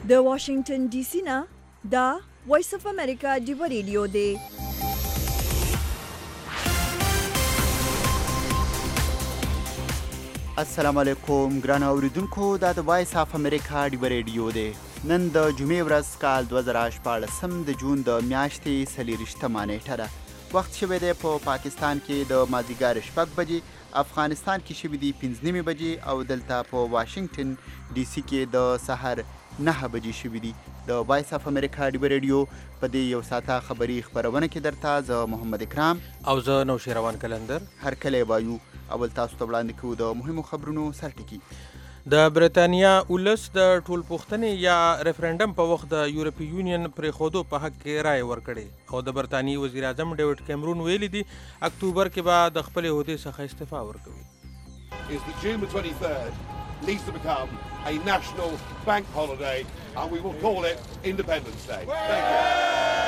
د واشنگټن ډي سي نه دا وایس اف امریکا ډیو ریډیو دی. السلام علیکم ګران اوریدونکو، دا د وایس اف امریکا ډیو ریډیو دی. نن د جمعې ورځ کال 2014 د جون د میاشتې 24مه نیټه ده. وخت شوی دی په پاکستان کې د مازدیګر 6 بجې، افغانستان کې شوی دی 5 بجې او دلته په واشنگټن ډي سي کې د سحر 9 بجې شوی دی. د وایس اف امریکا ډیو ریډیو په دې یو ساعته خبري خبرونه کې درته زه محمد اکرام او زه نوشیروان کلندر هر کله وایو. اول تاسو ته وړاندې کوو د مهمو خبرونو سرټکی. د بریتانیا ولس د ټولپوښتنې یا ریفرنډم په وخت د یورپی یونین پرېښودو په حق کې رایه ورکړې او د برطانیې وزیر اعظم ډیوډ کیمرون ویلي دي اکتوبر کې به د خپلې عهدې څخه استعفا ورکوي. Is that June the 23rd needs to become a national bank holiday and we will call it Independence Day. Thank you.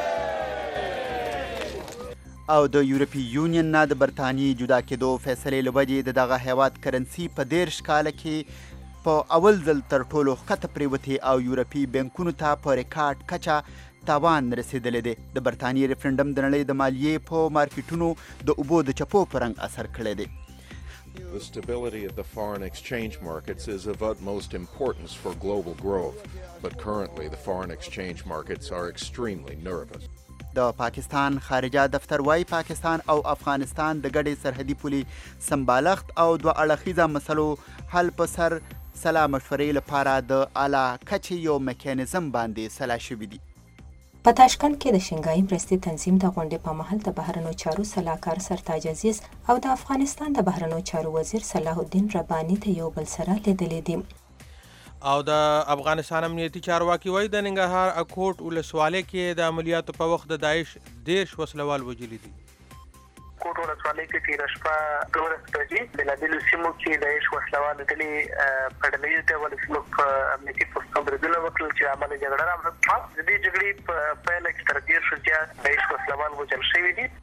او د یورپی یونین نه د برطانیې جدا کېدو فیصلې له وجې د دغه هیواد کرنسي په 13 کاله کې په اول ځل تر ټولو ښکته پرېوتې او یورپي بانکونو ته په ریکارډ کچه تاوان رسېدلی دی. د برطانیې ریفرنډم د نړۍ د مالیې په مارکیټونو د اوبو د چپو په رنګ اثر کړی دی. The stability of the foreign exchange markets is of utmost importance for global growth, but currently the foreign exchange markets are extremely nervous. د پاکستان خارجه دفتر وايي پاکستان او افغانستان د ګډې سرحدي پولې سمبالښت او دوه اړخیزه مسلو حل په سر سلا مشورې لپاره د اعلی کچې یو میکانیزم باندې سلا شوي دي. په تاشکند کې د شنګایي مرستې تنظیم د غونډې په مهال د بهرنیو چارو سلاکار سرتاج عزیز او د افغانستان د بهرنیو چارو وزیر صلاح الدین رباني ته یو بل سره لیدلي دي. او د افغانستان امنیتي چارواکي وایي د ننګرهار اکوټ ولسوالۍ کې د عملیاتو په وخت د داعش 10 وسلوال وژلي دي. کوټ ولسوالۍ کې تېره شپه 12 بجې بېلابېلو سیمو کې د داعش وسلوال ډلې په ډله ډول زموږ په امنیتي پوستو بریدونه وکړل چې عملي جګړه رامنځته شوه. د دې جګړې په پایله کې تر 10 زیات داعش وسلوال وژل شوي دي.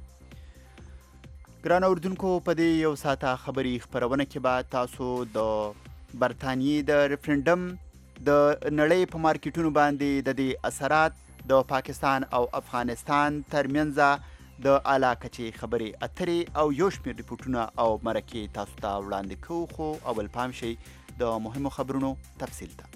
ګران اورېدونکو، په دې یو ساعته خبري خپرونه کې به تاسو د برطانیې د ریفرنډم د نړۍ په مارکیټونو باندې د دې اثرات، د پاکستان او افغانستان ترمنځ د اعلی کچې خبرې اترې او یو شمېر ریپورټونه او مرکې تاسو ته وړاندې کوو. خو اول پام شئ د مهمو خبرونو تفصیل ته.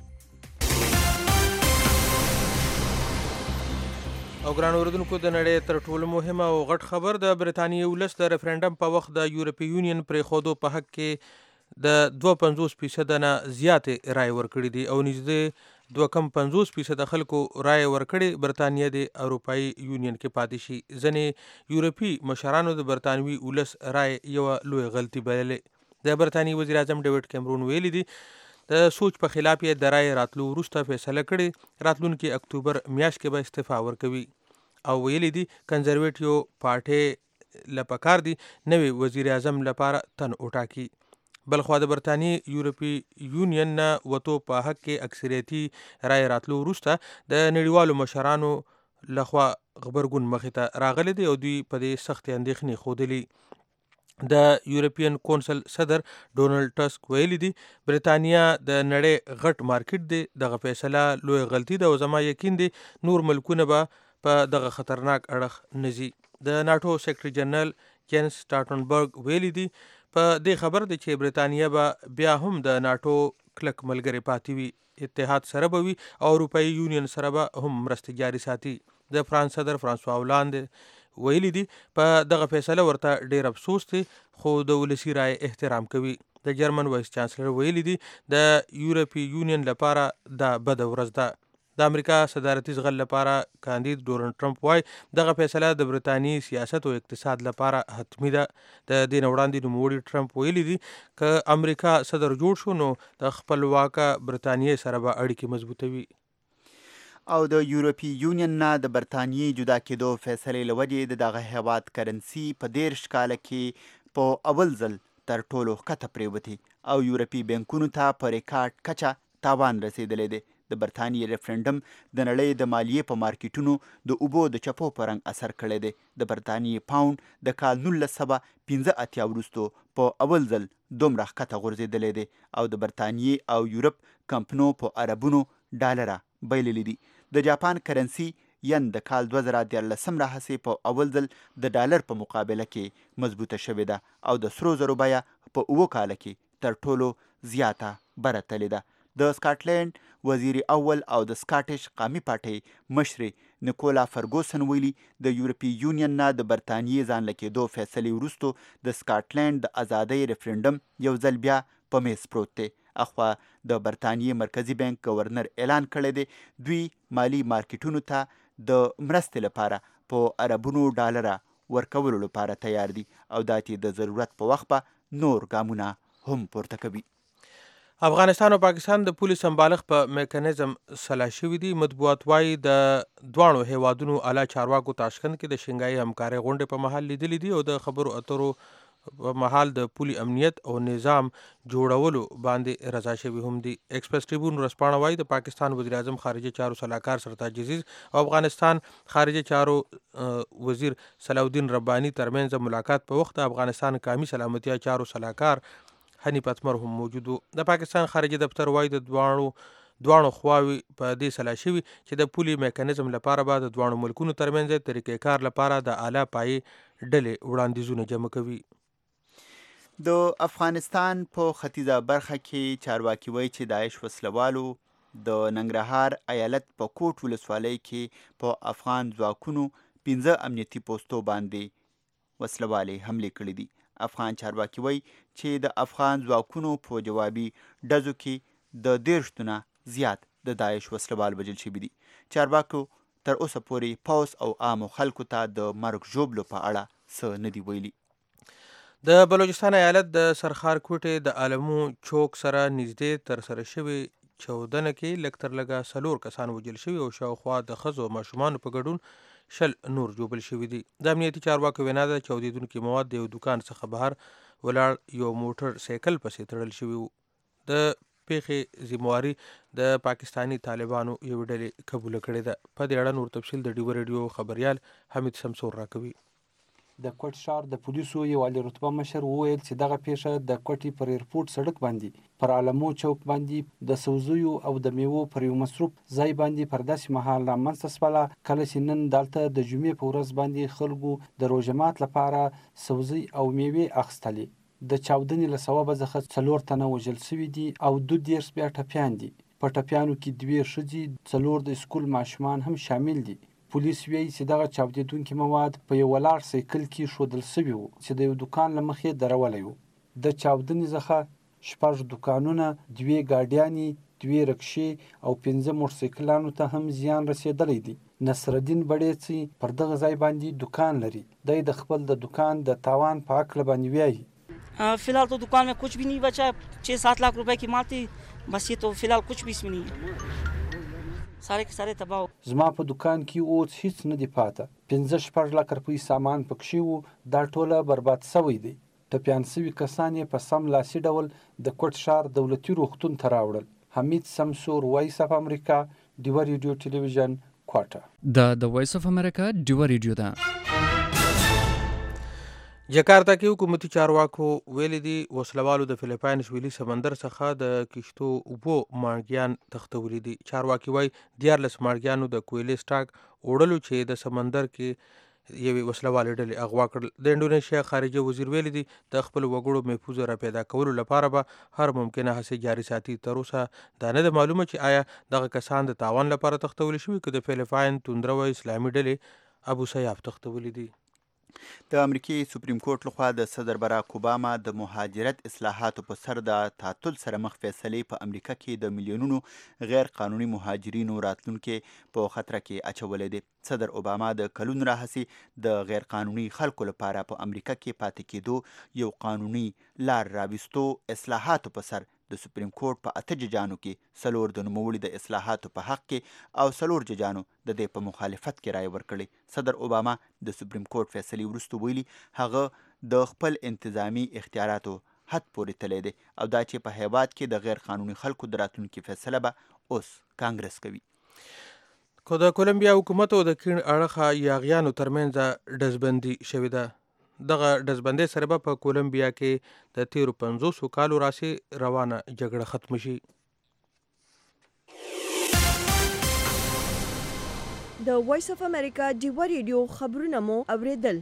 او ګران اوریدونکو، د نړۍ تر ټولو مهمه او غټ خبر د برطانیې ولس د ریفرنډم په وخت د یورپی یونین پرېښودو په حق کې د 52% نه زیاتې رای ورکړي دي او نږدې 2.50% خلکو رای ورکړي برطانیه د اروپایي یونین کې پاتې شي. ځینې یورپي مشرانو د برطانوي ولس رای یوه لوی غلطي بللې. د برطانیې وزیر اعظم ډیوډ کیمرون ویلي دي د سوچ په خلاف یې د رای راتلو وروسته فیصله کړې راتلونکي اکتوبر میاشت کې به استعفا ورکوي او ویلي دي کنزرویټیو پارټۍ له پکار دي نوي وزیر اعظم لپاره تن وټاکي. بلخوا د برطانیې یورپی یونین نه وتو په حق کې اکثریتي رای راتلو وروسته د نړیوالو مشرانو لخوا غبرګون مخې ته راغلی دی او دوی په دې سختې اندېښنې ښودلي. د یورپین کونسل صدر ډونالډ ټسک ویلي دي برطانیه د نړۍ غټ مارکیټ دی، دغه فیصله لوی غلطي ده او زما یقین دی نور ملکونه به په دغه خطرناک اړخ نه ځي. د ناټو سیکرټري جنرال جینس سټالټنبرګ ویلي دي په دې خبر دی چې برطانیه به بیا هم د ناټو کلک ملګری پاتې وي، اتحاد سره به وي او اروپایي یونین سره به هم مرستې جاري ساتي. د فرانس صدر فرانسوا هولاند ویلي دي په دغه فیصله ورته ډیر افسوس دی خو د ولسي رای احترام کوي. د جرمن وایس چانسلر ویلي دي د یورپی یونین لپاره دا بده ورځ ده. د امریکا صدارتي زغل لپاره کاندید ډونالډ ټرمپ وایي دغه فیصله د برطانیې سیاست او اقتصاد لپاره حتمي ده. د دې نه وړاندې نوموړي ټرمپ ویلي دي که امریکا صدر جوړ شو نو د خپلواکه برطانیې سره به اړیکې مضبوطوي. او د یورپی یونین نه د برطانیې جدا کېدو فیصلې له وجې د دغه هیواد کرنسي په 13 کاله کې په اول ځل تر ټولو ښکته پرېوتې او یورپي بانکونو ته په ریکارډ کچه تاوان رسېدلی دی. د برتانیې ریفرنډم د نړۍ د مالیې په مارکیټونو د اوبو د چپو په رنګ اثر کړی دی. د برتانیې پاوند د کال 1985 وروسته په اول ځل دومره ښکته غورځېدلی دی او د برتانیې او یورپ کمپنو په اربونو ډالره بایللی دي. د جاپان کرنسي ین د کال 2013 راهیسې په اول ځل د ډالر په مقابله کې مضبوطه شوې ده او د سرو زرو بیه په 7 کاله کې تر ټولو زیاته بره تللې ده. د سکاټلینډ وزیر اول او د سکاټیش قومي پارټۍ مشرې نیکولا فرګوسن ویلي د یورپي یونین نه د برتانیې ځان له کېدو فیصلې وروسته د سکاټلینډ د ازادۍ ریفرنډم یو ځل بیا په میز پروت دی. اخوا د برتانیې مرکزي بانک گورنر اعلان کړی دی دوی مالی مارکیټونو ته د مرستې لپاره په اربونو ډالره ورکولو لپاره تیار دي او دا چې د ضرورت په وخت به نور ګامونه هم پورته کوي. افغانستان او پاکستان د پولي سمبالښت په میکانیزم سلا شوي دي. مطبوعات وایي د دواړو هیوادونو اعلی چارواکو تاشکند کې د شنګای همکارۍ غونډې په محل لیدلې دي او د خبرو اترو په محل د پولي امنیت او نظام جوړولو باندې رضا شوي هم دي. ایکسپریس ټریبون ورځپاڼه وایي د پاکستان وزیر اعظم خارجه چارو سلاکار سرتاج عزیز او افغانستان خارجه چارو وزیر صلاح الدین رباني ترمنځ ملاقات په وخت د افغانستان قومي سلامتیا چارو سلاکار حنیف اتمر هم موجود و. د پاکستان خارجه دفتر وایي د دواړو خواوې په دې سلا شوي چې د پولي میکانیزم لپاره به د دواړو ملکونو ترمنځ طریقې کار لپاره د اعلی پایې ډلې وړاندیزونه جمع کوي. د افغانستان په ختیځه برخه کې چارواکي وایي چې داعش وسلوالو د ننګرهار ایالت په کوټ ولسوالۍ کې په افغان ځواکونو 15 امنیتي پوستو باندې وسلوالې حملې کړې دي. افغان چارواکي وایي چې د افغان ځواکونو په جوابي ډزو کې د 30 نه زیات د داعش وسلوال وژل شوي دي. چارواکو تر اوسه پورې پوځ او عامو خلکو ته د مرګ ژوبلو په اړه څه نه دي ویلي. د بلوچستان ایالت د سرخار کوټې د عالمو چوک سره نږدې تر سره شوي چاودنه کې لږ تر لږه 4 کسان وژل شوي او شاوخوا د ښځو او ماشومانو په ګډون 10 نور ژوبل شوي دي. د امنیتي چارواکو وینا ده چې چاودېدونکي مواد د یو دکان څخه بهر ولاړ یو موټر سایکل پسې تړل شوي وو. د پیښې ذمواري د پاکستانی طالبانو یو ډلې قبوله کړې ده. په دې اړه نور تفصیل د ډیو ریډیو خبریال حمید شمسور راکوي. د کوټ ښار د پولیسو یو عالی رتبه مشر وویل چې دغه پیښه د کوټې پر ایرپورټ سړک باندې پر عالمو چوک باندې د سوزیو او د میوو پر یو مصروف ځای باندې پر داسې مهال رامنځته شوله کله چې نن دلته د جمعې په ورځ باندې خلکو د روژه مات لپاره سوزي او میوې اخیستلې. د چاودنې له سببه څخه 4 تنه وژل شوي دي او 22 بیا ټپیان دي. په ټپیانو کې 2 ښځې 4 د سکول ماشومان هم شامل دي. پولیس وایي چې دغه چاودېدونکي مواد په یو ولاړ سایکل کې ښودل شوي وو چې د یو دکان له مخې درولی وو. د چاودنې څخه 6 دکانونه 2 ګاډیانې 2 رکشې او 15 موټرسایکلانو ته هم زیان رسېدلی دی. نصرالدین بړیڅي پر دغه ځای باندې دکان لري. دی د خپل د دکان د تاوان په هکله باندې وایي. فی الحال تو दुकान में कुछ भी नहीं बचा. 6-7 लाख रुपए की माल थी. बस ये तो फिलहाल कुछ भी इसमें नहीं है. سارے تباہ. زما په دکان کې اوس هیڅ نه دی پاته. 15-16 لک روپۍ سامان پکښې وو. دا ټوله برباد شوی دی. ټپیان شوي کسان یې په سم لاسي ډول د کوټ ښار دولتي روغتون ته راوړل. حمید شمسور، وایس اف امریکا، ډیوه ریډیو ټلویزیون، کوټه. د وایس اف امریکا ډیوه ریډیو ده. جکارتا کې حکومتي چارواکو ویلي دي وسلوالو د فلیپاینس ویلي سمندر څخه د کشتو اوبو ماڼګیان تښتولي دي. چارواکي وایي 14 ماڼګیانو د کویلې سټاک وړلو چې د سمندر کې یوې وسلوالې ډلې اغوا کړل. د انډونیشیا خارجه وزیر ویلي دي د خپل وګړو محفوظ را پیدا کولو لپاره به هر ممکنه هڅې جاري ساتي. تر اوسه دا نه ده معلومه چې آیا دغه کسان د تاوان لپاره تښتولی شوي که د فلیپاین توندروه اسلامي ډلې ابو سیاف تښتولی دي. د امریکې سپریم کورټ لخوا د صدر براک اوباما د مهاجرت اصلاحاتو په سر د تعطل سره مخ فیصلې په امریکا کې د میلیونونو غیر قانوني مهاجرینو راتلونکي په خطر کې اچولې دي. صدر اوباما د کلونو راهیسې د غیر قانوني خلکو لپاره په امریکا کې پاتې کېدو یو قانوني لار راوستو اصلاحاتو په سر د سپریم کورټ په 8 ججانو کې 4 د نوموړي د اصلاحاتو په حق کې او 4 ججانو د دې په مخالفت کې رای ورکړي. صدر اوباما د سپریم کورټ فیصلې وروسته ویلي هغه د خپل انتظامی اختیاراتو حد پورې تللی دی او دا چې په هیواد کې د غیر قانوني خلکو د راتلونکي فیصله به اوس کانګرس کوي. خو د کولمبیا حکومت او د کیڼ اړخه یاغیانو ترمنځ ډزبندي شوې ده. دغه ډزبندۍ سره به په کولمبیا کې د تیرو 50 کالو راسې روانه جګړه ختم شي. د وایس اف امریکا ډیوا ریډیو خبرونه مو اوریدل.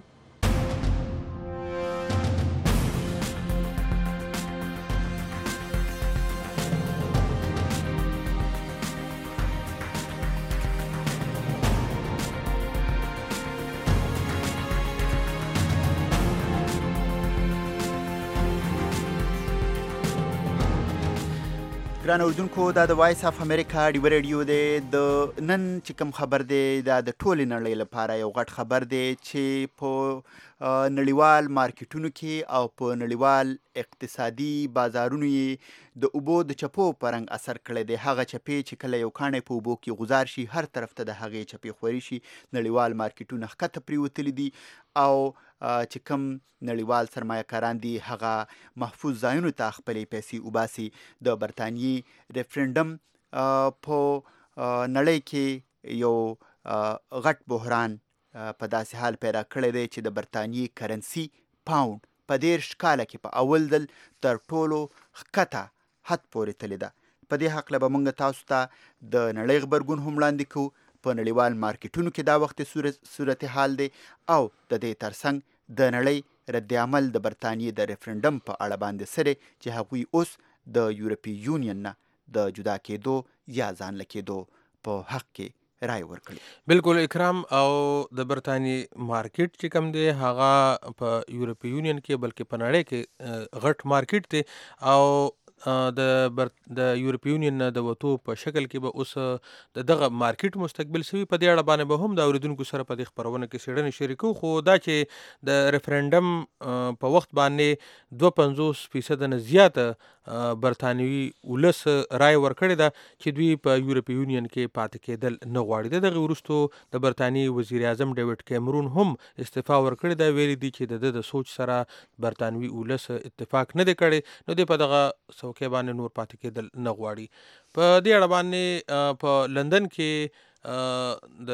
ګران اوریدونکو دا د وایس اف امریکا ډیوا ریډیو دی. د نن چې کوم خبر دی دا د ټولې نړۍ لپاره یو غټ خبر دی چې په نړیوال مارکیټونو کې او په نړیوال اقتصادي بازارونو یې د اوبو د چپو په رنګ اثر کړی دی. هغه چپې چې کله یو کاڼی په اوبو کې غوځار شي هر طرف ته د هغې چپې خوري شي. نړیوال مارکیټونه ښکته پریوتلي دي او چې کوم نړیوال سرمایه کاران دي هغه محفوظ ځایونو ته خپلې پیسې وباسي. د برطانیې ریفرنډم په نړۍ کې یو غټ بحران په داسې حال پیدا کړی دی چې د برطانیې کرنسي پاوند په 10 کاله کې په اول ځل تر ټولو ښکته حد پورې تللی ده. په دې هکله به موږ تاسو ته د نړۍ غبرګون هم وړاندې کوو. په نړیوال مارکیټونو کې دا وخت صورتحال دی او د دې ترڅنګ د نړۍ رد عمل د برطانیې د ریفرنډم په اړه باندې سره چې هغوی اوس د یورپي یونین نه د جدا کېدو یا ځان له کېدو په حق کې رای ورکړي. بالکل اکرام، او د برطانیې مارکیټ چې کوم دی هغه په یورپي یونین کې بلکې په نړۍ کې غټ مارکیټ دی او د یورپي یونین نه د وتو په شکل کې به اوس دغه مارکیټ مستقبل شوي. په دې اړه باندې به هم د اوریدونکو سره په دې خپرونه کې څېړنې شریکو. خو دا چې د ریفرنډم په وخت باندې 52% نه زیاته برطانوي ولس رای ورکړې ده چې دوی په یورپي یونین کې پاتې کېدل نه غواړي. دغه وروسته د برطانیې وزیر اعظم ډیوډ کیمرون هم استعفا ورکړې ده. ویلي دي چې د سوچ سره برطانوي ولس اتفاق نه دی کړی، نو دی په دغه څوکۍ باندې نور پاتې کېدل نه غواړي. په دې اړه باندې په لندن کې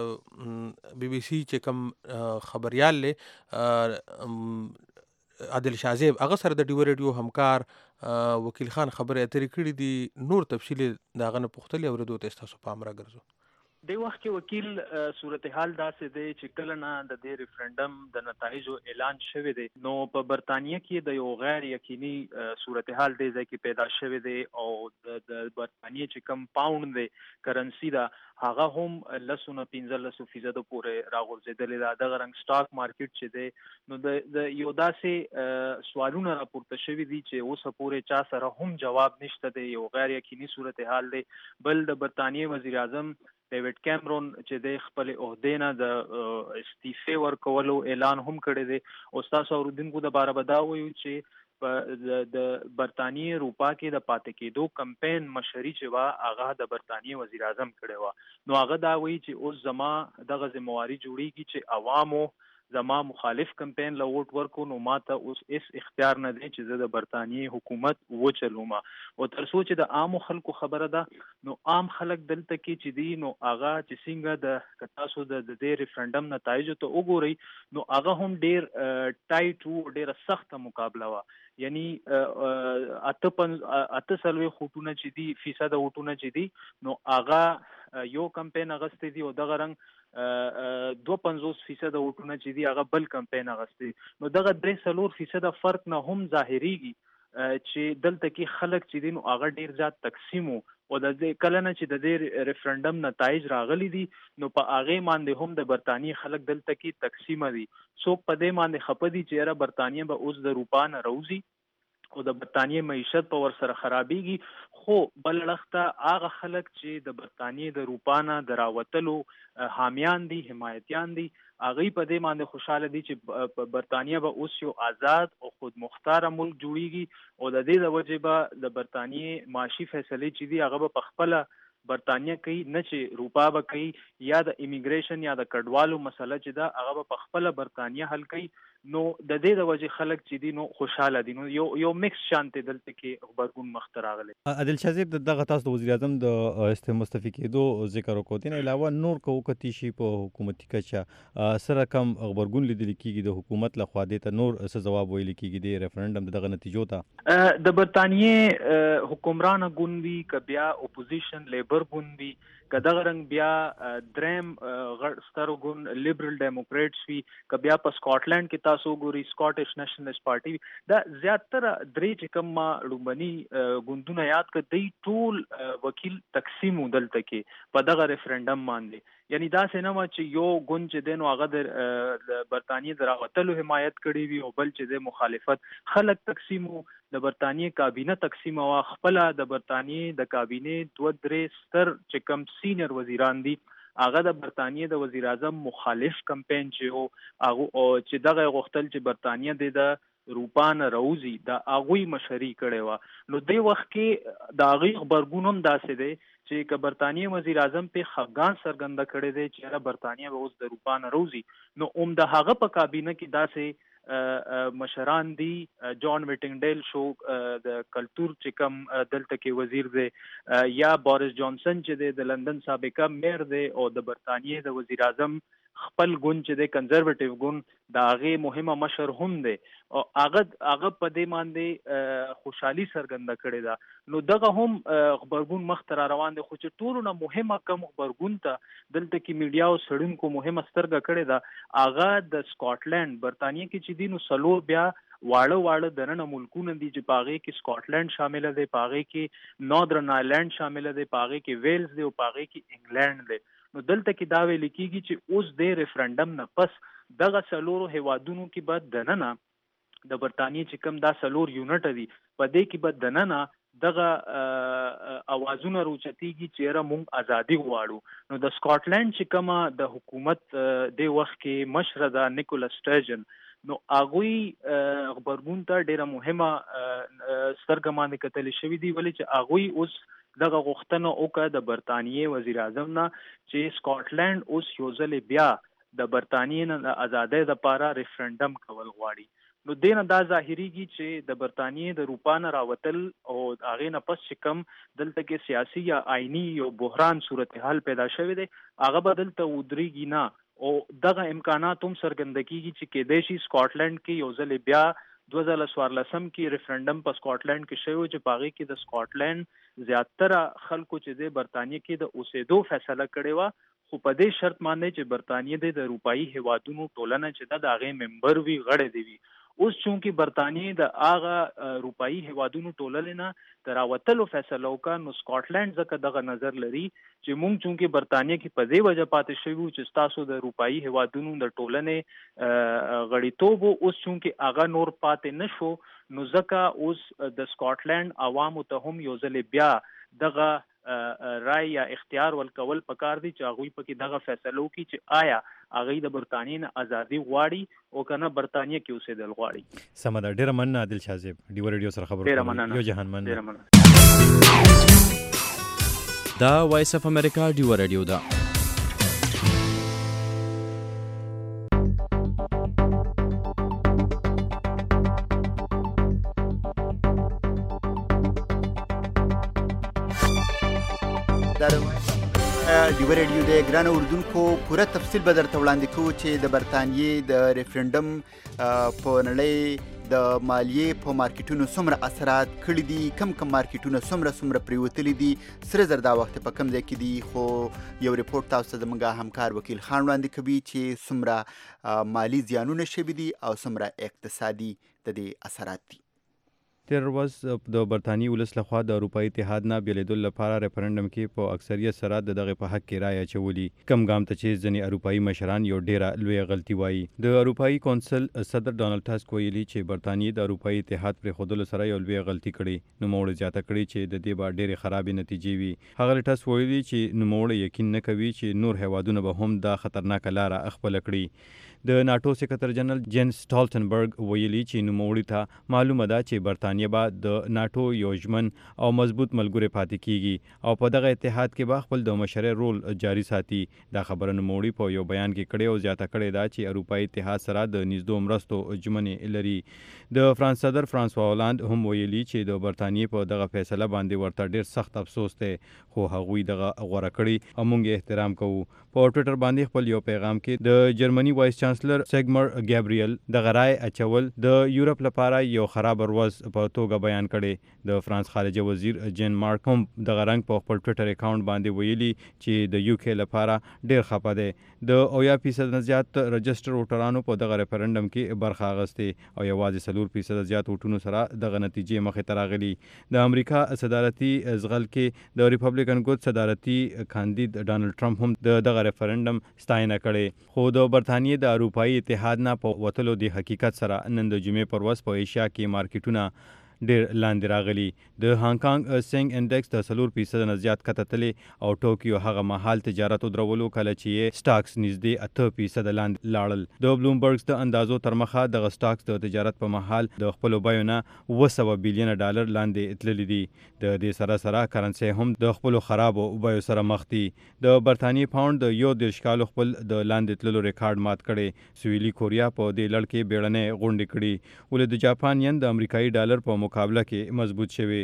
د بي بي سي چې کوم خبریال دی عادل شازیب هغه سره د ډیوا ریډیو همکار وکیل خان خبرې اترې کړي دي. نور تفصیل د هغه نه پوښتلې اورېدو ته ستاسو پام راګرځو. د وخت کې وکیل صورتحال داسې دی چې کله نه د دې ریفرنډم د نتایجو اعلان شوی دی، نو په برطانیه کې د یو غیر یقیني صورتحال دی ځکه پیدا شوی دی او د برطانیه چې کم پاوند دی کرنسی دا هغه هم 15% پورې راغورځېدلې ده. دغه رنګ سټاک مارکیټ چې دی نو د یو داسې سوالونه راپورته شوي دي چې اوسه پورې چا سره هم جواب نشته دی. یو غیر یقیني صورتحال دی. بل د برطانیې وزیر اعظم ډیوډ کیمرون چې د خپل عہدې نه د استعفا ورکولو اعلان هم کړی دی. او تاسو اوریدونکو د باره به دا وایو چې د برطانیې اروپا کې د پاتې کېدو کمپین مشري چې وا هغه د برطانیې وزیر اعظم کړی و. نو هغه دا وایي چې اوس زما دغه ذمہواری جوړیږي چې عوامو زما مخالف کمپین له ووټ ورکو، نو ماته اوس هیڅ اختیار نه دی چې زه د برطانیې حکومت وچلوم. او تر څو چې د عامو خلکو خبره ده، نو عام خلک دلته کې چې دي نو هغه چې څنګه د تاسو د دې ریفرنډم نتایجو ته وګورئ نو هغه هم ډیر ټایټ وو، ډیره سخته مقابله وه. یعنی 48 خوټونه چې دي فیصد وټونه چې دي نو هغه یو کمپین اغستی دي او دغه رنګ 52% وټونه چې دي هغه بل کمپین اغستی. نو دغه 3% فرق نه هم ظاهریږي چې دلته کې خلک چې دي نو هغه ډیر زیات تقسیم او د کله نه چې د دې ریفرنډم نتایج راغلي دي نو په هغه باندې هم د برطانیې خلک دلته کې تقسیم دي. څوک په دې باندې خپه دي چې را برطانیې به اوس د اروپا نه راوځي او د برطانیې معیشت په ور سره خرابېږي. خو بل اړخته هغه خلک چې د برطانیې د اروپا نه د راوتلو حامیان دي، حمایتیان دي، هغوی په دې باندې خوشحاله دي چې برطانیه به اوس یو آزاد او خود مختاره ملک جوړیږي او د دې د وجې به د برطانیې معاشي فیصلې چې دي هغه به په خپله برطانیه کوي، نه چې اروپا به کوي. یا د امیګریشن یا د کډوالو مسله چې ده هغه به په خپله برطانیه حل کوي. نو د دې د وجه خلک چې دي نو خوشاله دي. نو یو میکس شانته دلته کې خبرګون مخ ته راغلی. عادل شاه صاحب دغه تاسو د وزیر اعظم د مستعفي کېدو ذکر وکړو، تین علاوه نور کوکتی شي په حکومتي کچه سره کم خبرګون لیدل کېږي د حکومت لخوا دې ته نور څه جواب ویل کېږي د ریفرندم دغه نتیجو ته؟ د برطانیې حکمران ګوند وي که بیا اپوزیشن لیبر ګوند وي که دغه رنګ بیا دریم ستر ګوند لیبرل ډیموکریټس وي که بیا په سکاټلند کې تاسو ګوري سکاټیش نیشنلست پارټي وي، دا زیاتره درې چې کوم لومبني ګوندونه یاد کړه دی ټول وکیل تقسیم دلته کې په دغه ریفرندم باندې. یعنی دا څه نه چې یو ګوند چې دی نو هغه د برطانیې د راوتلو حمایت کړی وي او بل چې د مخالفت خلک تقسیمو. د برطانیې کابینه تقسیم او خپل د برطانیې د کابینه 2-3 ستر چې کم سینیر وزیران دي هغه د برطانیې د وزیر اعظم مخالف کمپین چې او چې دغه غوښتل چې برطانیې د روپان روزي د اغوی مشري کړي و. نو د وخت کې د اغوی خبرګون هم داسې دی چې که برطانیې وزیر اعظم په خفګان سرګنده کړي دی چې برطانیې به اوس د روپان روزي، نو د هغه په کابینه کې داسې مشران دي. جان ویټینګ ډیل شو د کلتور چې کم دلته کې وزیر دی، یا بوریس جانسن چې دی د لندن سابقه میر دی، او د برطانیې د وزیر اعظم خپل ګوند چې د کنزرویټیو ګوند د هغه مهمه مشر هم دی او هغه په دې باندې خوشحالي سرګنده کړې ده. نو دغه هم خبرګون مخ ته روان دي. خو چې ټولو نه مهمه کم خبرګون ته دلته کې میډیا او سړونکو مهمه سترګه کړې ده هغه د سکاټلند برطانیې کې چې دینو سلور بیا واړه دننه ملکونه دي چې پاغه کې سکاټلند شامل دي، پاغه کې ناردرن آیلند شامل دي، پاغه کې ویلز دي او پاغه کې انګلند دي. نو دلته کې دا ویل کېږي چې اوس د ریفرندم نه پس دغه سلورو هیوادونو کې بعد دننه د برطانیې چې کوم دا سلور یونټ دي په دې کې بعد دننه دغه اوازونه روچتيږي چې موږ ازادي غواړو. نو د سکاټلند چې کومه د حکومت د وخت کې مشر د نیکولاس سټرجن، نو اغوی خبرګون ته ډیره مهمه سترګمان کتل شوې دي، ولې چې اغوی اوس دغه غوښتنه وکړه د برطانیې وزیر اعظم نه چې سکاټلند اوس یو ځل بیا د برطانیې نه د ازادۍ لپاره ریفرندم کول غواړي. نو دینه دا ظاهریږي چې د برطانیې د روپان راوتل او هغه نه پس چې کم دلته کې سیاسي یا آئینی یو بحران صورتحال پیدا شوی دی هغه بدلته ودرېږي نه، او دغه امکانات هم څرګند کیږي چې کېدای شي سکاټلند کې یو ځل بیا 2014 کې ریفرندم په سکاټلند کې شوی چې پاغي کې د سکاټلند زیاتره خلکو چې د برطانیې کې د اوسېدو فیصله کړې و، خو په دې شرط باندې چې برطانیې د اروپאי هیوادونو ټولنه چې د هغه ممبر وي غړي دی. اوس چونکی برطانیې د هغه اروپאי هیوادونو ټولنې نه تراوتلو فیصله وکړه، نو سکاټلند ځکه دغه نظر لري چې مونږ چونکی برطانیې کې په دې وجه پاتې شوی چې تاسو د اروپאי هیوادونو د ټولنې غړیتوب اوس چونکی هغه نور پاتې نشو، نو ځکه اوس د سکاټلند عوامو ته هم یو ځل بیا دغه رای یا اختیار ولکول پکار دي چې هغه په کې دغه فیصلو کې چې آیا هغه د برطانیې نه ازادي غواړي او کنه برطانیې کې اوسېدل غواړي. سمه ده، ډیره مننه عادل شاه صاحب، ډیو ریډیو سره خبرو کوم. یو جهان مننه. دا وایس اف امریکا ډیو ریډیو ده. ډیو ریډیو د ګران اردوونکو پوره تفصیل به درته وړاندې کوو چې د برطانیې د ریفرندم په نړۍ د مالیې په مارکیټونو څومره اثرات کړي دي، کم مارکیټونه څومره پریوتلي دي، سره زر دا وخت په کم ځای کې دي. خو یو ریپورت تاسو ته زموږ همکار وکیل خان وړاندې کوي چې څومره مالی زیانونه شوي دي او څومره اقتصادي د دې اثرات دي. تیر ورځ د برطانیې ولس لخوا د اروپאי اتحاد نه بیلیدو لپاره ریفرندم کې په اکثریت سره دغه په حق کې رایه اچولي. کم ګام ته چې ځینې اروپאי مشران یو ډیره لوی غلطي وایي. د اروپאי کونسل صدر ډونالد ټاسک ویلي چې برطانیې د اروپאי اتحاد پر خودلو سره یو لوی غلطي کړې، نو موږ زیاته کړې چې د دې به ډېرې خرابې نتیجې وي. هغه ټاسک ویلي چې نو موږ یقین نه کوي چې نور هیوادونه به هم دا خطرناک لاره خپل کړي. د ناتو سکرټر جنرال جینس سټالټنبرګ ویلي چې نوموړي ته معلومه ده چې برتانیه به د ناتو یو ژمن او مضبوط ملګری پاتې کیږي او په دغه اتحاد کې به خپل د مشرۍ رول جاري ساتي. دا خبره نوموړي په یو بیان کې کړې او زیاته کړې ده چې اروپایي اتحاد سره د نږدو مرستو ژمنې لري. د فرانس صدر فرانسوا هولند هم ویلي چې د برتانیې په دغه فیصله باندې ورته ډېر سخت افسوس دی خو هغوی دغه غوره کړي او موږ احترام کوو. په ټویټر باندې خپل یو پیغام کې د جرمني وایس چانسلر سیګمر ګابریل دغه رای اچول د یورپ لپاره یو خراب ورځ په توګه بیان کړي. د فرانس خارجه وزیر جین مارک هم دغه رنګ په خپل ټویټر اکاونټ باندې ویلي چې د یو کې لپاره ډېر خپه دی. د 80% نه زیات رجسټر ووټرانو په دغه ریفرنډم کې برخه اخیستې او یوازې 4% زیات ووټونو سره دغه نتیجې مخې ته راغلي. د امریکا صدارتي زغل کې د ریپبلیکن ګوند صدارتي کاندید ډانلډ ټرمپ هم دغه ریفرنډم ستاینه کړې خو د برتانیې د اروپایي اتحاد نه په وتلو د حقیقت سره نن د جمعې پر ورځ په ایشیا کې مارکیټونه ډېر لاندې راغلي. د هانګ کانګ سنګ انډیکس د 4% نه زیات کته تللی او ټوکیو هغه مهال تجارت ودرولو کله چې سټاکس نږدې 8% لاندې لاړل. د بلومبرګز د اندازو تر مخه دغه سټاکس د تجارت په مهال د خپلو بیو نه 200 بلین ډالر لاندې تللی دي. د دې سره سره کرنسي هم د خپلو خرابو بیو سره مخ دي. د برتانیې پاوند د 11 کالو خپل د لاندې تللو ریکارډ مات کړي. سویلي کوریا په دې لړ کې بیړنۍ غونډې کړي ولې د جاپان ین د امریکایي ډالر په مقابله کې مضبوط شوی.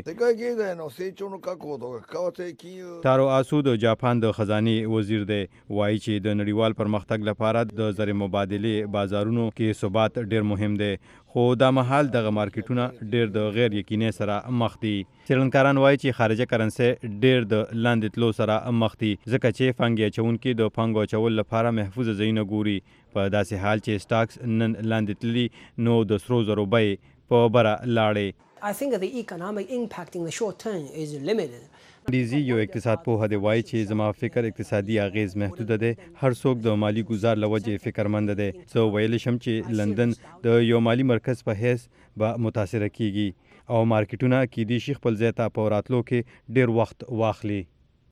تارو آسو د جاپان د خزانه وزیر دی وایي چې د نړیوال پرمختګ لپاره د زر مبادله بازارونو کې ثبات ډیر مهم دی خو دا مهال دغه مارکیټونه ډیر د غیر یقیني سره مخ دي. څېړنکاران وایي چې خارجه کرنسي ډیر د لاندې تلو سره مخ دي ځکه چې فنګ اچونکي د فنګ اچول لپاره محفوظ ځایونه ګوري. په داسې حال چې سټاکس نن لاندې تللی نو د سرو زرو بیې په بره لاړې. I think the economic impact in the short term is limited. ډیزی یو اقتصاد پوه دی وایي چې زما فکر اقتصادي اغیز محدود دی. هر څوک د مالی گزار لوجه فکرمند دی. زه ویلی شم چې لندن د یو مالی مرکز په حیث به متاثر کیږي او مارکیټونه کې د شیخ خپل ځای ته په راتلو کې ډیر وخت واخلي.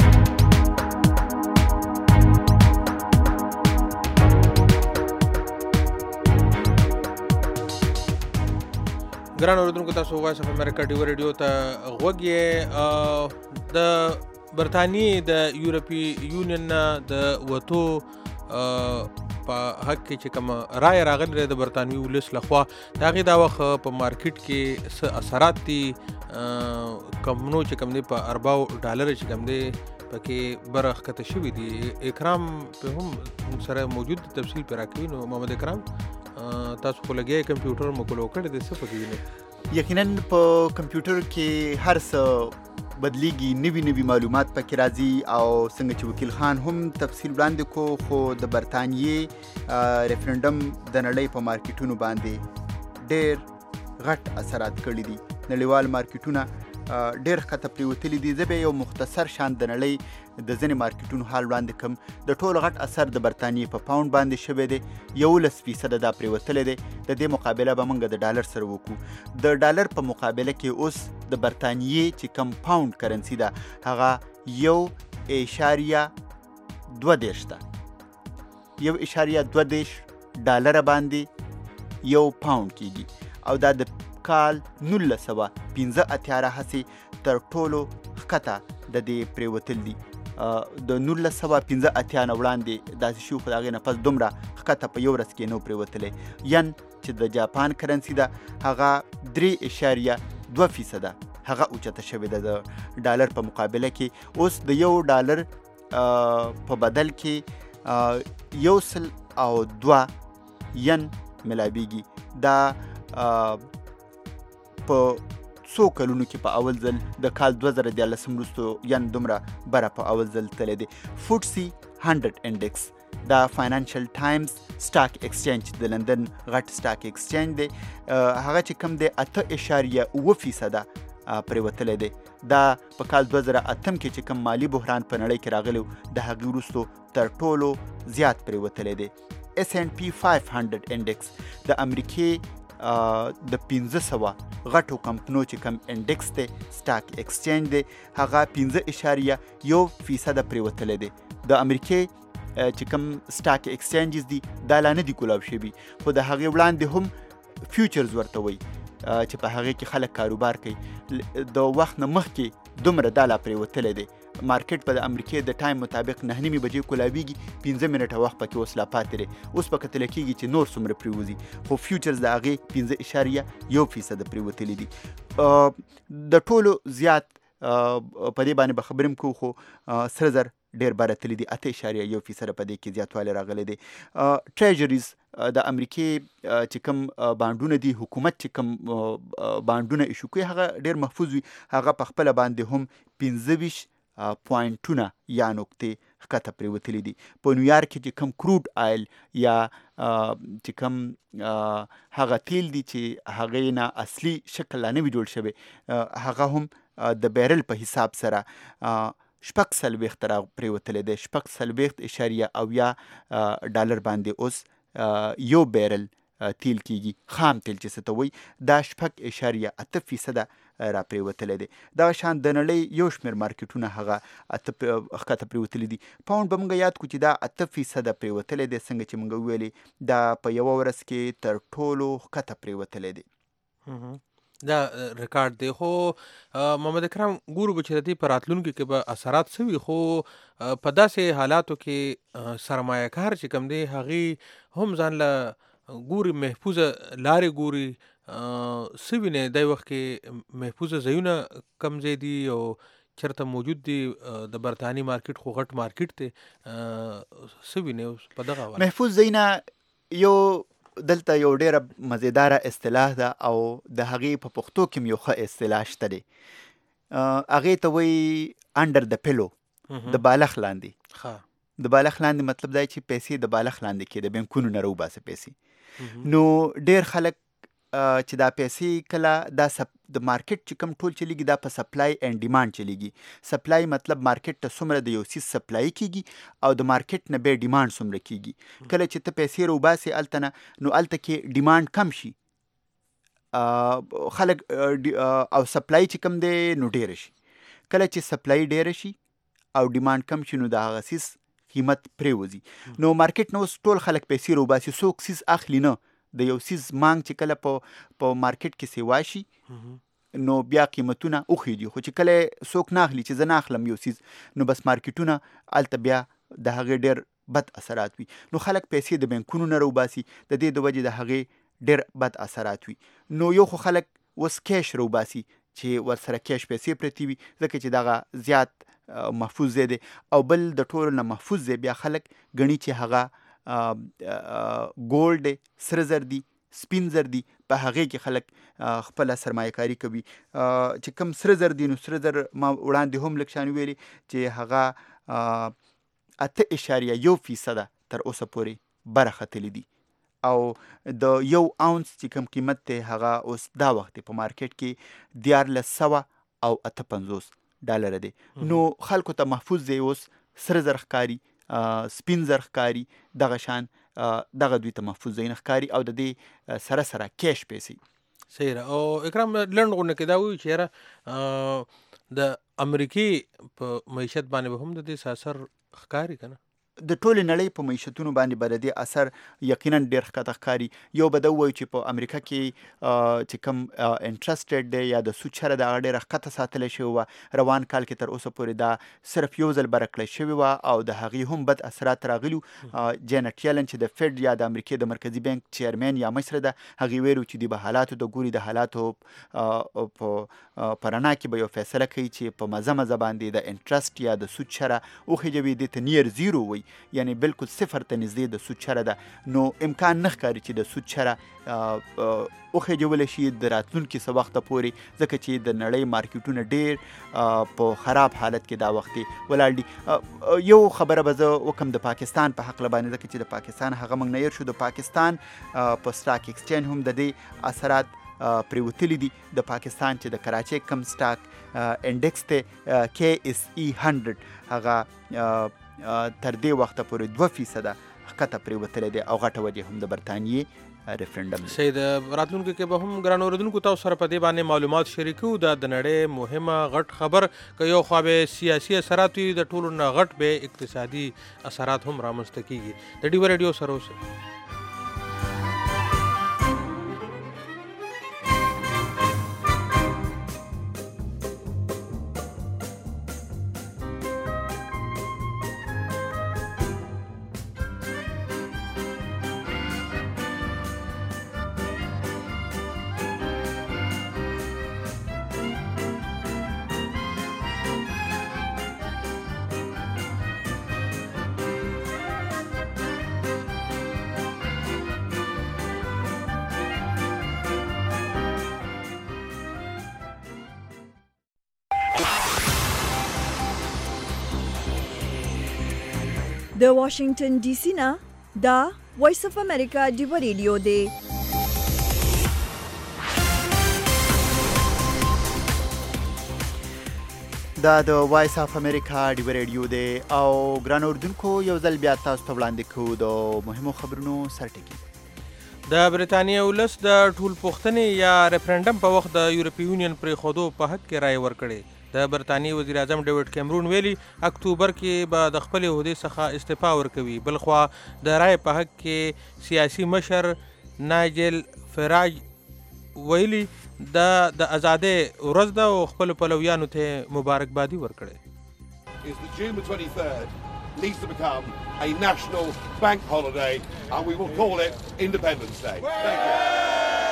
ګران اوریدونکو تاسو وایس اف امریکا ډیو ریډیو ته غوږ یې. د برتانیې د یورپی یونین نه د وتو په حق کې چې کوم رای راغلی د برتانوي ولس لخوا د هغې دا وخت په مارکیټ کې څه اثرات دي کمونو چې کوم دی په ارباو ډالر چې کوم دی پکې بره ښکته شوي دي. اکرام په هم سره موجود تفصیل پې راکوي. نو محمد اکرام تاسو خو لګیا کمپیوټر مکلو کړی دی څه پکې وینئ؟ یقینا په کمپیوټر کې هر څه بدلیږي نوي معلومات پکې راځي او څنګه چې وکیل خان هم تفصیل وړاندې کو خو د برتانیې ریفرنډم د نړۍ په مارکیټونو باندې ډېر غټ اثرات کړي دي. نړیوال مارکیټونه ډېر ښکته پرېوتلي دي. زه به یو مختصر شان د نړۍ د ځینې مارکیټونو حال وړاندې کړم. د ټولو غټ اثر د برتانیې په پاوند باندې شوی دی. 11% دا پرېوتلی دی. د دې مقابله به موږ د ډالر سره وکړو. د ډالر په مقابله کې اوس د برتانیې چې کم پاوند کرنسي ده هغه 1.22 ده. 1.22 ډالر باندې یو پاوند کېږي او دا د کال 1915 هسې تر ټولو ښکته د دې پرېوتل دي. د 1915 نه وړاندې داسې شي خو د هغې نه پس دومره ښکته په یو ورځ کې نه پرېوتلی. ین چې د جاپان کرنسي ده هغه 3.2% هغه اوچته شوې ده د ډالر په مقابله کې. اوس د یو ډالر په بدل کې 102 ین ملابیږي. دا په څو کلونو کې په اول ځل د کال 2014 وروسته ین دومره بره په اول ځل تللی دی. فوټسي 100 انډیکس دا فاینانشل ټایمز سټاک ایکسچینج د لندن غټ سټاک ایکسچینج دی هغه چې کوم دی 8.9% پرېوتلی دی. دا په کال 2008 کې چې کوم مالی بحران په نړۍ کې راغلی د هغې وروسته تر ټولو زیات پرېوتلی دی. S&P 500 انډیکس د امریکې د 1500 غټو کمپنو چې کم انډیکس دی سټاک ایکسچینج دی هغه 15.1% پرېوتلی دی. د امریکې چې کوم سټاک ایکسچینجز دي دا لا نه دي کولاو شوي، خو د هغې وړاندې هم فیوچرز ورته وایي چې په هغې کې خلک کاروبار کوي. د وخت نه مخکې دومره دا لا پرېوتلی دی. مارکیټ په د امریکې د ټایم مطابق 9:30 بجې کولاویږي، 15 منټه وخت پکې اوس لا پاتې دی. اوس په کتله کېږي چې نور څومره پرېوځي، خو فیوچرز د هغې 15.1% پرېوتلي دي. د ټولو زیات په دې باندې به خبرې هم کوو، خو سره زر ډېر بارتلی دي، 8.1% په دې کې زیاتوالی راغلی دی. ټریجریز د امریکې چې کوم بانډونه دي، حکومت چې کوم بانډونه ایشو کوي هغه ډېر محفوظ وي. هغه په خپله باندې هم 15 پوینټونه یا نقطې ښکته پرېوتلي دي. په نیویارک کې چې کوم کروډ آیل یا چې کوم هغه تیل دي چې هغې نه اصلي شکل لا نه وي جوړ شوی، هغه هم د بیرل په حساب سره 46 را پرېوتلی دی. 46.0 ډالر باندې اوس یو بیرل تیل کېږي، خام تیل چې څه ته وایي، دا 6.8% را پرېوتلی دی. دغه شان د نړۍ یو شمېر مارکیټونه هغه ښکته پرېوتلي دي. پاونډ به موږ یاد کړو چې دا 8% پرېوتلی دی، څنګه چې موږ وویلې دا په یوه ورځ کې تر ټولو ښکته پرېوتلی دی. دا ریکارډ دی. خو محمد اکرم ګورو به چې د دې په راتلونکي کې به اثرات څه وي، خو په داسې حالاتو کې سرمایه کار چې کوم دی هغې هم ځان له ګوري محفوظه لارې ګوري، څه وینې دی وخت کې محفوظه ځایونه کم ځای دي او چېرته موجود دي؟ د برطانیې مارکیټ خو غټ مارکیټ دی، څه وینې په دغه حواله؟ محفوظ ځایونه یو دلته یو ډېره مزیداره اصطلاح ده او د هغې په پښتو کې هم یو ښه اصطلاح شته دی. هغې ته وایي انډر د پیلو، د بالښت لاندې. د بالښت لاندې مطلب دا چې پیسې د بالښت لاندې کې د بینکونو نه راوباسه پیسې. نو ډېر خلک چې دا پیسې کله دا د مارکیټ چې کوم ټول چلیږي دا په سپلای اینډ ډیمانډ چلیږي. سپلای مطلب مارکیټ ته څومره د یو څیز سپلای کېږي او د مارکیټ نه بیا ډیمانډ څومره کېږي. کله چې ته پیسې راوباسې هلته نه، نو هلته کې ډیمانډ کم شي خلک او سپلای چې کوم دی نو ډېره شي. کله چې سپلای ډېره شي او ډیمانډ کم شي نو د هغه څیز قیمت پرېوځي. نو مارکیټ نه اوس ټول خلک پیسې راوباسي، څوک څیز اخلي نه. د یو څیز مانګ چې کله په مارکیټ کې سیوا شي نو بیا قیمتونه اوخیږي، خو چې کله څوک نه اخلي چې زه نه اخلم یو څیز، نو بس مارکیټونه هلته بیا د هغې ډېر بد اثرات وي. نو خلک پیسې د بینکونو نه راوباسي، د دې د وجې د هغې ډېر بد اثرات وي. نو یو خو خلک اوس کیش راوباسي چې ورسره کیش پیسې پرتې وي، ځکه چې دغه زیات محفوظ ځای دی. او بل د ټولو نه محفوظ ځای بیا خلک ګڼي چې هغه ګولډ دی، سره زر دي، سپین زر دي. په هغې کې خلک خپله سرمایه کاري کوي. چې کوم سره زر دي نو سره زر ما وړاندې هم لږ شان ویلي چې هغه 8.1% تر اوسه پورې برختلي دي. او د یو اونس چې کوم قیمت دی هغه اوس دا وخت په مارکیټ کې 1458 ډالر دی. نو خلکو ته محفوظ دی اوس سره زر ښکاري، سپین زر ښکاري، دغه شان دغه دوی ته محفوظ ځایونه ښکاري او د دې سره سره کیش پیسې. صحیح ده. او اکرام لنډ غونډه کې دا وایي چې یاره د امریکې په معیشت باندې به هم د دې اثر ښکاري که نه؟ د ټولې نړۍ په معیشتونو باندې به د دې اثر یقینا ډېر ښکته ښکاري. یو به دا ووایو چې په امریکا کې چې کوم انټرست ریټ دی یا د سود شره د هغه ډېره ښکته ساتلی شوې وه. روان کال کې تر اوسه پورې دا صرف یو ځل بره کړی شوې وه او د هغې هم بد اثرات راغلي. جینټ یلن چې د فیډ یا د امریکې د مرکزي بانک چیرمین یا مشره ده، هغې ویلي چې دوی به حالاتو د ګوري، د حالاتو په رڼا کې به یو فیصله کوي چې په مزه مزه باندې د انټرست یا د سود شره وخېجوي. دې ته نیر زیرو وایي، یعنی بالکل صفر ته نږدې د سود شره ده. نو امکان نه ښکاري چې د سود شره وخېجولی شي د راتلونکي څه وخته پورې، ځکه چې د نړۍ مارکیټونه ډېر په خراب حالت کې دا وخت ولاړ دي. یو خبره به زه وکم د پاکستان په حقله باندې، ځکه چې د پاکستان هغه موږ نه هېر شو. د پاکستان په سټاک ایکسچینج هم د دې اثرات پرېوتلي دي. د پاکستان چې د کراچۍ کم سټاک انډکس دی KSE 100 هغه تر دې وخته پورې 2% ښکته پرېوتلی دی او غټه وجې هم د برطانیې ریفرنډم. صحیح ده. راتلونکي کې به هم ګران اوریدونکو تاسو سره په دې باندې معلومات شریکو. دا د نړۍ مهمه غټ خبر که یو خوا به سیاسي اثرات وي، د ټولو نه غټ به اقتصادي اثرات هم رامنځته کیږي. د ډیو ریډیو سره اوسئ. د واشنگټن ډي سي نه دا وایس اف امریکا ډیو ریډیو دی. دا د وایس اف امریکا ډیو ریډیو دی او ګران اوریدونکو یو ځل بیا تاسو ته وړاندې کوو د مهمو خبرونو سرټکی. د برېټانیا ولس د ټول پوښتنې یا ریفرنډم په وخت د یورپي یونین پرېښودو په حق کې رایه ورکړې. د برطانیې وزیر اعظم ډیوډ کیمرون ویلي اکتوبر کې به د خپلې عهدې څخه استعفا ورکوي. بلخوا د رایې په حق کې سیاسي مشر نایجل فراج ویلي دا د ازادۍ ورځ ده او خپلو پلویانو ته مبارکبادي ورکړې. Is the June the 23rd needs to become a national bank holiday and we will call it Independence Day. Thank you.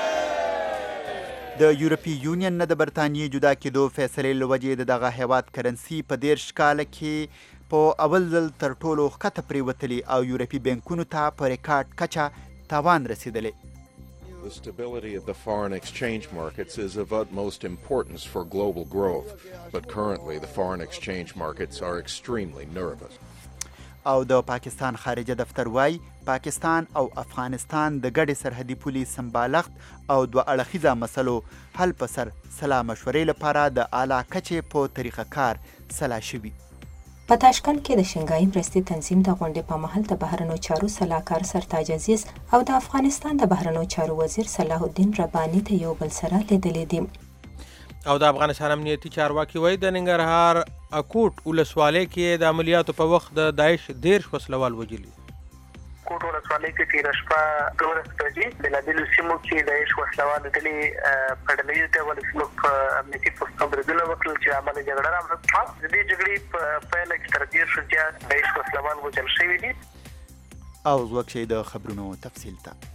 د یورپي یونین نه د برطانیې جدا کېدو فیصلې له وجې د دغه هیواد کرنسي په 13 کاله کې په اول ځل تر ټولو ښکته پرېوتلي او یورپي بانکونو ته په ریکارډ کچه تاوان رسېدلی. The stability of the foreign exchange markets is of utmost importance for global growth, but currently the foreign exchange markets are extremely nervous. او د پاکستان خارجه دفتر وایي پاکستان او افغانستان د ګډې سرحدي پولې سمبالښت او دوه اړخیزه مسلو حل په سر سلا مشورې لپاره د اعلی کچې په طریقه کار سلا شوي. په تاشکند کې د شنګهای مرستې تنظیم د غونډې په مهال د بهرنیو چارو سلاکار سرتاج عزیز او د افغانستان د بهرنیو چارو وزیر صلاح الدین رباني ته یو بل سره لیدلي دي. او د افغانستان امنیتي چارواکي وایي د ننګرهار اکوټ ولسوالۍ کې د عملیاتو په وخت د داعش 13 وسلوال وژلي. کوټ ولسوالۍ کې تېره شپه 12 بجې بېلابېلو سیمو کې داعش وسلوالو ډلې په ډله ییز ډول زموږ په امنیتي پوستو بریدونه وکړل چې عملي جګړه رامنځته شوه. د دې جګړې په پایله کې تر 10 زیات داعش وسلوال وژل شوي دي. او ځوک شي د خبرونو تفصیل ته.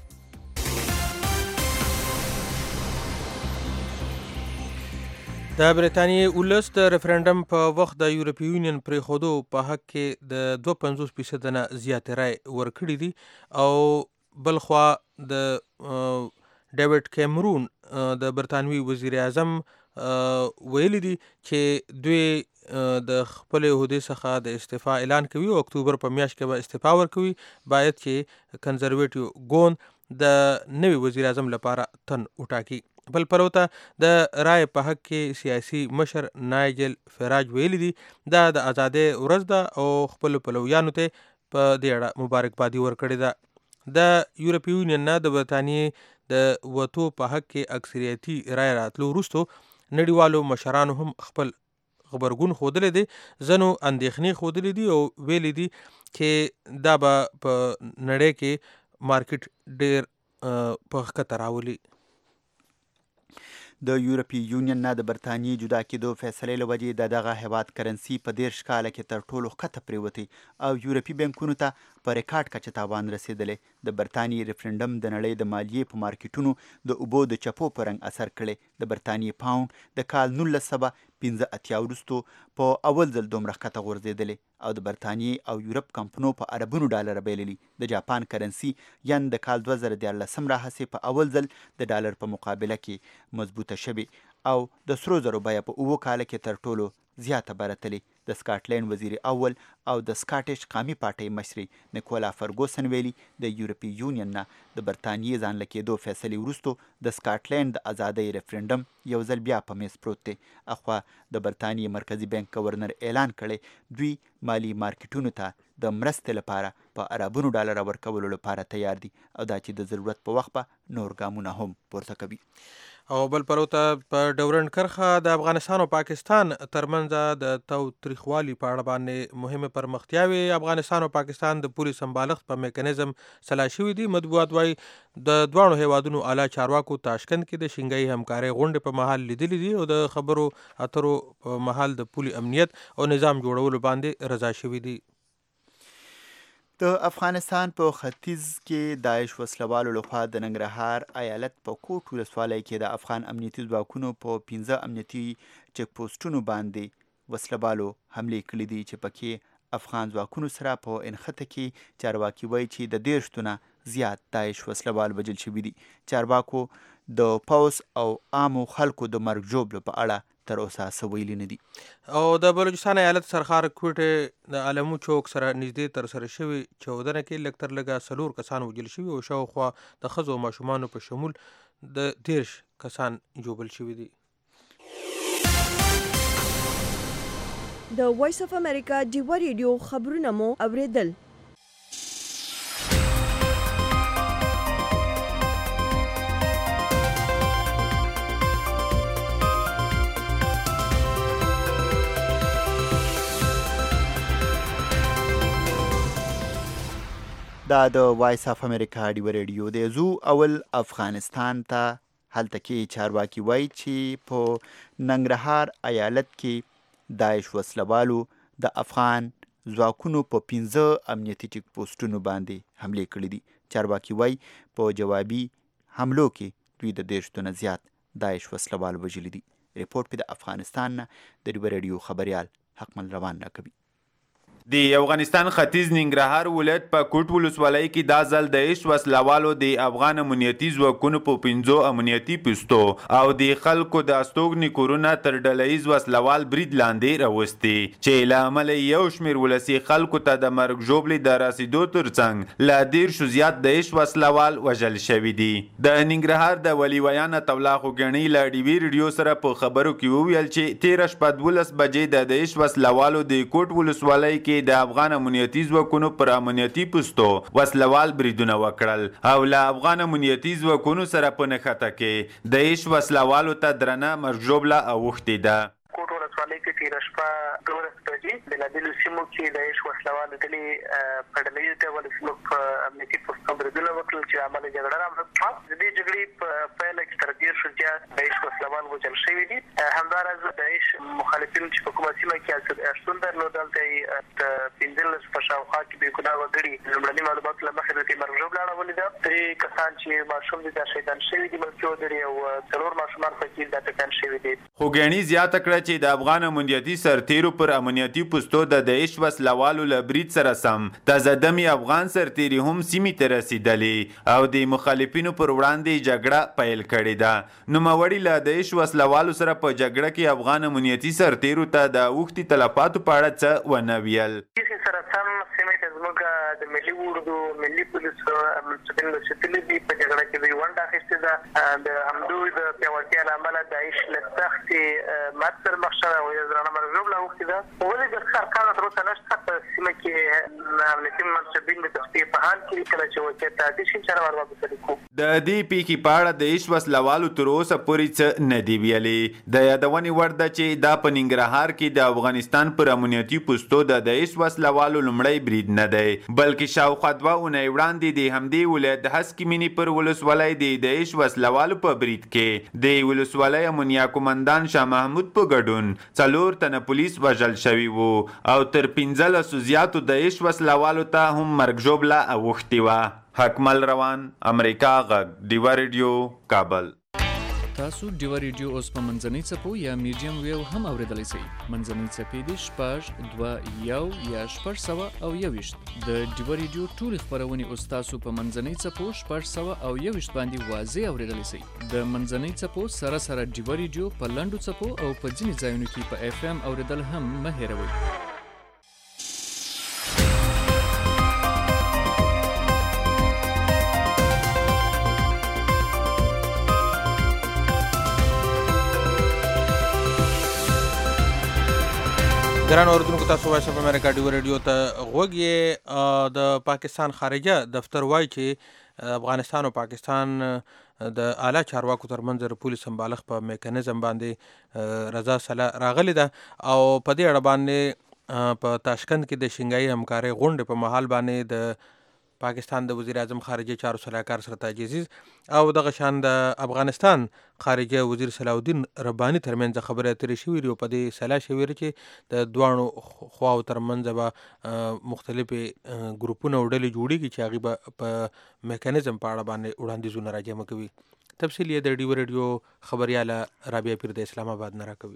د برېټانیې ولس د ریفرنډم په وخت د یورپي یونین پرېښودو په حق کې د 52% نه زیاتې رایې ورکړي دي او بلخوا د ډیوډ کیمرون د برطانوي وزیر اعظم ویلي دي چې دوی د خپلې عهدې څخه د استعفا اعلان کوي او اکتوبر په میاشت کې به استعفا ورکوي. باید چې کنزرویټیو ګوند د نوي وزیر اعظم لپاره تن وټاکي. بل پلو ته د رایې په حق کې سیاسي مشر نایجل فراج ویلي دي دا د ازادۍ ورځ ده او خپلو پلویانو ته په دې اړه مبارکبادي ورکړې ده. د یورپي یونین نه د برطانیې د وتو په حق کې اکثریتي رایې راتلو وروستو نړیوالو مشرانو هم خپل غبرګون ښودلی دی. ځینو اندېښنې ښودلې دي او ویلي دي چې دا به په نړۍ کې مارکیټ ډېر په ښکته راولي. د یورپي یونین نه د برطانیې جدا کېدو فیصلې له وجې د دغه هیواد کرنسي په 13 کاله کې تر ټولو ښکته پرېوتی او یورپي بانکونو ته په ریکارډ کچه تاوان رسېدلی. د برطانیې ریفرنډم د نړۍ د مالیې په مارکیټونو د اوبو د چپو په رنګ اثر کړی. د برطانیې پاونډ د کال 1985 وروستو په اول ځل دومره ښکته غورځېدلی او د برطانیې او یورپ کمپنو په اربونو ډالره بایللي. د جاپان کرنسي ین د کال 2014 راهیسې په اول ځل د ډالر په مقابله کې مضبوطه شوې او د سرو زرو بیه په 7 کاله کې تر ټولو زیاته برتلې. د سکاټلینډ وزیر اول او د سکاټیش قامي پارټۍ مشرې نیکولا فرګوسن ویلي د یورپي یونین نه د برطانیې ځان له کېدو فیصلې وروسته د سکاټلینډ د ازادۍ ریفرنډم یو ځل بیا په میز پروت دی. اخوا د برطانیې مرکزي بانک گورنر اعلان کړی دوی مالی مارکیټونو ته د مرستې لپاره په اربونو ډالر ورکولو لپاره تیار دي او دا چې د ضرورت په وخت به نور ګامونه هم پورته کوي. او بل پروته په ډورنډ کرښه د افغانستان او پاکستان ترمنځ د تاوتریخوالي په اړه باندې مهمه پرمختیاوې افغانستان او پاکستان د پولیس سمبالښت په میکانیزم سلا شوي دي. مطبوعات وایي د دواړو هیوادونو اعلی چارواکو تاشکند کې د شنګۍ همکارۍ غونډې په مهال لیدلې دي او د خبرو اترو په مهال د پولي امنیت او نظام جوړولو باندې رضا شوي دي. د افغانستان په ختیځ کې داعش وسلوالو لخوا د ننګرهار ایالت په کوټ ولسوالۍ کې د افغان امنیتي ځواکونو په 15 امنیتي چک پوسټونو باندې وسلوالو حملې کړې دي چې پکې افغان ځواکونو سره په انخته کې چارواکي وایي چې د 30 تنه زیات داعش وسلوال وژل شوي دي. چارواکو د پوس او عامو خلکو د مرګ ژوبلو په اړه تر اوسه څه ویلي نه دي. او د بلوچستان ایالت سرخار کوټې د علمو چوک سره نږدې ترسره شوي چاودنه کې لږ تر لږه 4 کسان وژل شوي او شاوخوا د ښځو او ماشومانو په شمول د 30 کسان ژوبل شوي دي. د وایس اف امریکا ډیوا ریډیو خبرونه مو اوریدل. دا د وایس اف امریکا ډیوا ریډیو دی. زو اول افغانستان ته هلته کې چارواکي وایي چې په ننګرهار ایالت کې داعش وسلوالو د افغان ځواکونو په 15 امنیتي چک پوسټونو باندې حملې کړې دي. چارواکي وایي په جوابي حملو کې دوی د 30 تنه زیات داعش وسلوال وژلي دي. ریپورټ په د افغانستان نه د ډیوا ریډیو خبريال حقمل روان راکوي. د افغانستان ختیځ ننګرهار ولایت په کوټ ولسوالۍ کې دا ځل د داعش وسلوالو د افغان امنیتي ځواکونو په 15 امنیتي پوسټو او د خلکو د استوګنې کورونه تر ډلهییز وسلوال برید لاندې راوستي چې له امله یو شمېر ولسي خلکو ته د مرګ ژوبلې د رسېدو ترڅنګ له 10 زیات د داعش وسلوال وژل شوي دي. د ننګرهار د ولي ویان عطاالله خوګنۍ له ډیوي ریډیو سره په خبرو کې وویل چې 13 شپه 12 بجې د داعش وسلوالو د کوټ ولسوالۍ کې د افغان امنیتي ځواکونو پر امنیتي پوسټو وسلوال بریدونه وکړل او له افغان امنیتي ځواکونو سره په نښته کې د داعش وسلوالو ته درنه مرګ ژوبله اوښتې ده. کوټ ولسوالۍ کې تېره شپه 12 بجې بېلابېلو سیمو کې د داعش وسلوالو ډلې په ډلهییز ډول زموږ په امنیتي پوسټو بریدونه وکړل چې عمل جګړه رامنځته شوه. د دې جګړې په پایله کې تر 10 زیات د داعش وسلوال وژل شوي دي. همداراز د داعش مخالفین چې په کومه سیمه کې شتون درلود دلته یې 15 په شاوخوا کې بېګناه وګړي لومړني معلوماتو له مخې د دې مرګ ژوبله اړولې ده. 3 کسان چې ماشوم دي دا شهیدان شوي دي ملکي وګړي او 4 ماشومان پکې دا ټپیان شوي دي. خوګنۍ زیاته کړه چې د افغان امنیتي سرتیرو پر امنیتي پوسټو د داعش وسلوالو له برید سره سم تازه دمي افغان سرتیري هم سیمې ته رسېدلي او د مخالفینو پر وړاندې جګړه پیل کړې ده. نوموړي له داعش وسلوالو سره په جګړه کې افغان امنیتي سرتیرو ته د اوښتي تلفاتو په اړه څه ونه ویل. سره سم سیمې ته زموږ د ملي اردو ملي پولیسو منصبین رسېدلي دي. په جګړه کې دوی ونډه اخیستې ده. د همدوی د پیاوړتیا له امله داعش له سختې ماتې سره مخ شوی او یو درنه مرګ ژوبله اوښتې ده. ولې د ښه ارقامو تر اوسه نشته په سیمه کې امنیتي منصبین د تفتیش په حال کې کله چې واقعیت ته عادي شي چاره ور واپس کوو. د دې پیښې په اړه د داعش وسلوالو تر اوسه پورې څه نه دي ویلي. د یادونې وړ ده چې دا په ننګرهار کې د افغانستان پر امنیتي پوسټو د داعش وسلوالو لومړی برید نه دی بلکې شاوخوا 2 اونۍ وړاندې د همدې ولایت د هسکې مینې پر ولسوالۍ د داعش وسلوالو په برید کې د ولسوالۍ امنیه قومندان شاه محمود په ګډون 4 تنه پولیس وژل شوي وو او تر 15 زیاتو د داعش وسلوالو ته هم مرګ ژوبله اوښتې وه. حکمل روان، امریکا غږ، ډیوا ریډیو، کابل. تاسو ډیو ریډیو اوس په منځنۍ څپو یا میډیم ویو هم اوریدلی شئ. منځنۍ څپې دي 6.2 یا 621 د ډیو ریډیو ټول خبرونه اوس تاسو په منځنۍ څپو 621 باندې واضح اوریدلی شئ. د منځنۍ څپو سره ډیو ریډیو په لنډو څپو او په ځینې ځایونو کې په اف ام اوریدل هم مه هېروئ. ګران اوریدونکو تاسو وایس اف امریکا ډیو ریډیو ته غوږ یې. د پاکستان خارجه دفتر وایي چې افغانستان او پاکستان د اعلی چارواکو ترمنځ د پولیس سمبالښت په میکانیزم باندې رضا صلاح راغلی ده او په دې اړه باندې په تاشکند کې د شنګایي همکارۍ غونډې په مهال باندې د پاکستان د وزیر اعظم خارجه چارو سلاکار سرتاج عزیز او دغه شان د افغانستان خارجه وزیر صلاح الدین رباني ترمنځ خبرې اترې شوې دي او په دې سلا شوې چې د دواړو خواو ترمنځ به مختلفې ګروپونه او ډلې جوړېږي چې هغې به په میکانیزم په اړه باندې وړاندیزونه راجمع کوي. تفصیل یې د ډیو ریډیو خبریاله رابعه پیر د اسلام آباد نه راکوي.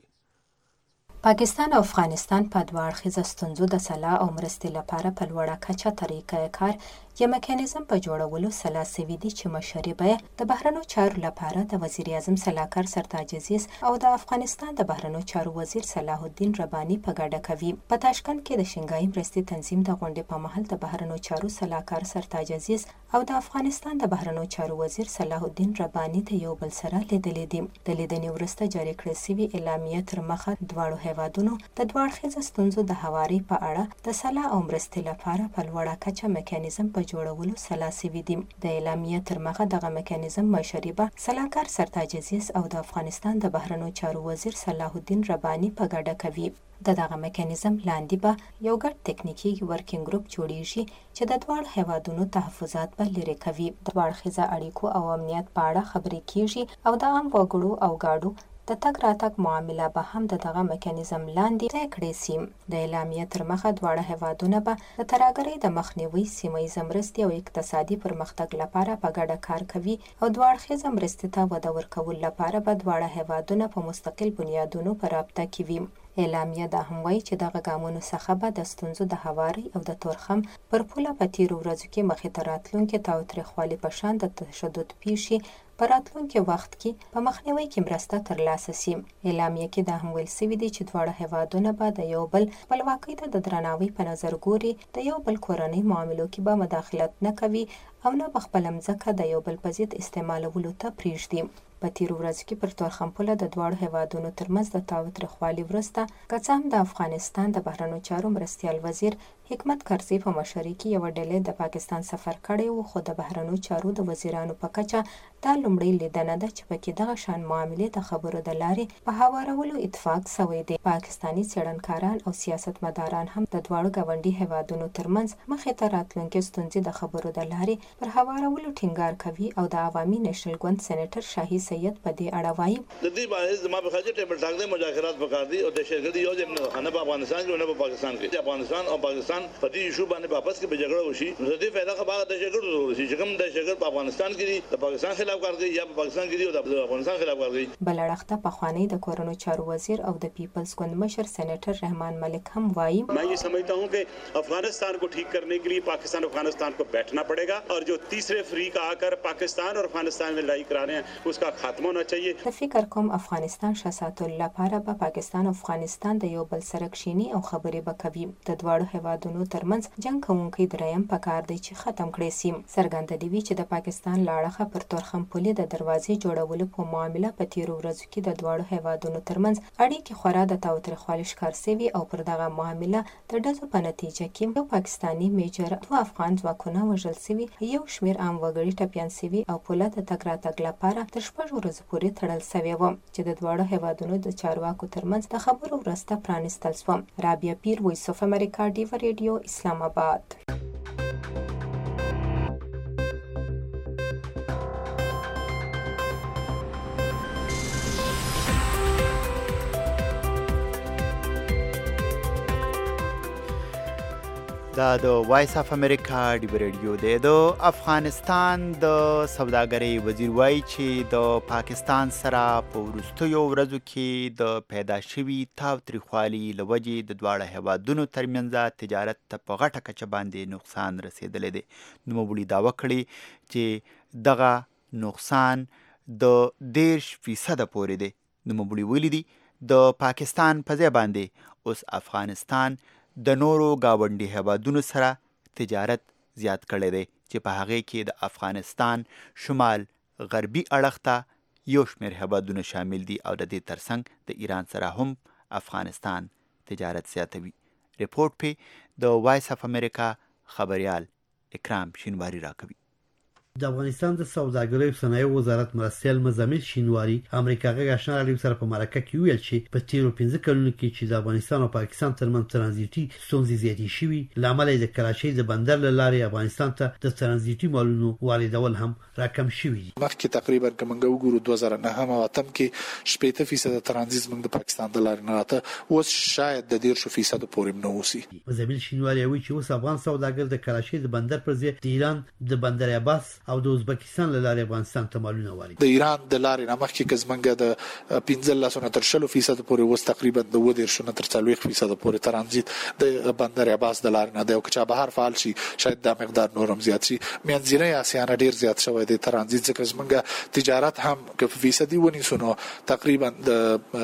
پاکستان او افغانستان په دوه اړخیزه ستونزو د سلا او مرستې لپاره په لوړه کچه طریقه کار یا میکانیزم په جوړولو سلا سوي دي چې مشري به د بهرنیو چارو لپاره د وزیر اعظم سلاکار سرتاج عزیز او د افغانستان د بهرنیو چارو وزیر صلاح الدین رباني په ګډه کوي. په تاشکند کې د شنګایي مرستې تنظیم د غونډې په مهال د بهرنیو چارو سلاکار سرتاج عزیز او د افغانستان د بهرنیو چارو وزیر صلاح الدین رباني د یو بل سره لیدلې دي. د لیدنې وروسته جاری کړې شوې اعلامیه تر مخه دواړو هیوادونو د دوه اړخیزه ستونزو د هواري په اړه د سلا او مرستې لپاره په لوړه کچه میکانیزم په جوړولو سلا سوي دي. د اعلامیه تر مخه دغه میکانیزم مشري به سلاکار سرتاج عزیز او د افغانستان د بهرنیو چارو وزیر صلاح الدین رباني په ګډه کوي. دغه میکانیزم لاندې به یو ګډ تکنیکی ورکینګ ګروپ جوړیږي چې د دواړو هیوادونو تحفظات به لرې کوي. د دوه اړخیزه اړیکو او امنیت په اړه خبرې کیږي او د عام وګړو او ګاډو د تګ راتګ معامله به هم دغه میکانیزم لاندې طی کړې شي. د اعلامیه تر مخه دواړه هیوادونه به د ترهګرۍ د مخنیوي، سیمهییزه مرستې او اقتصادي پرمختګ لپاره په ګډه کار کوي او دوه اړخیزه مرستې ته وده ورکولو لپاره به دواړه هیوادونه په مستقل بنیادونو په رابطه کې وي. اعلامیه دا هم وایي چې دغه ګامونو څخه به د ستونزو د هواري او د تورخم پر پوله په تیرو ورځو کې مخې ته راتلونکي تاوتریخوالي په شان د تشدد پیښې په راتلونکي وخت کې په مخنیوي کې مرسته ترلاسه شي. اعلامیه کې دا هم ویل شوي دي چې دواړه هیوادونه به د یو بل خپلواکۍ ته د درناوي په نظر ګوري، د یو بل کورنۍ معاملو کې به مداخلت نه کوي او نه به خپله مځکه د یو بل په ضد استعمالولو ته پرېږدي. په تیرو ورځو کې پر تورخم پوله د دواړو هیوادونو ترمنځ د تاوتریخوالي وروسته که څه هم د افغانستان د بهرنیو چارو مرستیال وزیر حکمت کرزي په مشرۍ کې یوه ډلې د پاکستان سفر کړی و، خو د بهرنیو چارو د وزیرانو په کچه دا لومړۍ لیدنه ده چې پکې دغه شان معاملې د خبرو د لارې په هوارولو اتفاق سوی دی. پاکستاني څېړنکاران او سیاستمداران هم د دواړو ګاونډي هیوادونو ترمنځ مخې ته راتلونکې ستونزې د خبرو د لارې پر هوارولو ټینګار کوي او د عوامي نیشنل ګوند سېنیټر شاهي سید په دې اړه وایي د دې باندې زما په خاطر ټیبل ټاک د مذاکرات وکړ دي او د شرکت یو ځای نه په افغانستان کې نه په پاکستان کې افغانستان او پاکستان په دې ایشو باندې واپس کې به جګړه وشي. نو د دې فائدہ خبره د جګړو وشي چې کوم د جګړه په افغانستان کې دي د پاکستان خلاف کار کوي یا په پاکستان کې دي او د افغانستان خلاف کار کوي. بل اړخته پخوانی د کورنیو چارو وزیر او د پیپلز ګوند مشر سېنیټر رحمان ملک هم وایي मैं ये समझता हूं कि अफगानिस्तान को ठीक करने के लिए पाकिस्तान अफगानिस्तान को बैठना पड़ेगा और जो तीसरे फ्रीक आकर पाकिस्तान और अफगानिस्तान में लड़ाई करा रहे हैं उसका खात्मा होना चाहिए. فکر کوم افغانستان شاساتو لپاره به پاکستان او افغانستان د یو بل سره کښینی او خبرې به کوي. د دواړو هیوادونو ترمنځ جنگ کوونکی دریم پکار دی چې ختم کړي شي. څرګنده دی چې د پاکستان لاړخه پر تورخم پولې د دروازې جوړولو په معامله په تیرو ورځو کې د دواړو هیوادونو ترمنځ اړیکې خورا د تاوتریخوالي ښکار شوي او پر دغه معامله د ډزو په نتیجه کې یو پاکستاني میجر، دوه افغان ځواکونه وژل شوي، یو شمېر عام وګړي ټپیان شوي او پوله د تګ راتګ لپاره تر 6 ورځو پورې تړل شوې وه چې د دواړو هیوادونو د چارواکو ترمنځ د خبرو وروسته پرانیستل شوه. رابعه پیر، وایس اف امریکا، ډیو ریډیو، اسلام آباد. دا د وایس اف امریکا ډیو ریډیو دی. د افغانستان د سوداګرۍ وزیر وایي چې د پاکستان سره په وروستیو ورځو کې د پیدا شوي تاوتریخوالي له وجې د دواړه هیوادونو ترمنځ تجارت ته په غټه کچه باندې نقصان رسېدلی دی. نوموړي دعوه کړې چې دغه نقصان د 10% پورې دی. نوموړي ویلي دي د پاکستان په ځای باندې اوس افغانستان د نورو ګاونډي هیوادونو سره تجارت زیات کړی دی چې په هغې کې د افغانستان شمال غربي اړخ ته یو شمېر هیوادونه شامل دي او د دې ترڅنګ د ایران سره هم افغانستان تجارت زیاتوي. ریپورټ پې د وایس اف امریکا خبریال اکرام شینواری راکوي. د افغانستان د سوداګرۍ او صنایعو وزارت مرستیال مزمل شینواری امریکا غږ آشنا راډیو سره په مرکه کې ویل چې په تیرو 15 کلونو کې چې د افغانستان او پاکستان ترمنځ ترانزیتي ستونزې زیاتې شوي له امله د کراچۍ د بندر له لارې افغانستان ته د ترانزیتي مالونو واردول هم راکم شوي دي. مخکې تقریبا کومنګ وګورو 2009 او 2008 کې 70% ترانزیت موږ د پاکستان د لارې نه راته اوس شاید د 10% پورې نه وسی. مزمل شینواری وایي چې اوس افغان سوداګر د کراچۍ د بندر پر ځای د ایران د بندر عباس او د ازبکستان له لارې افغانستان ته مالونه وارد. د ایران د لارې نه مخکې کزمنګ د 15 تر 20% پورې وس تقریبا د 20 تر 40% پورې ترانزیت د بندر عباس د لارې نه دی او که چا بهر فعال شي شاید دا مقدار نورم زیات شي. منځنۍ اسیا نه ډیر زیات شوی دی ترانزیت ځکه زمونږ تجارت هم که فیصدي ونیسو تقریبا د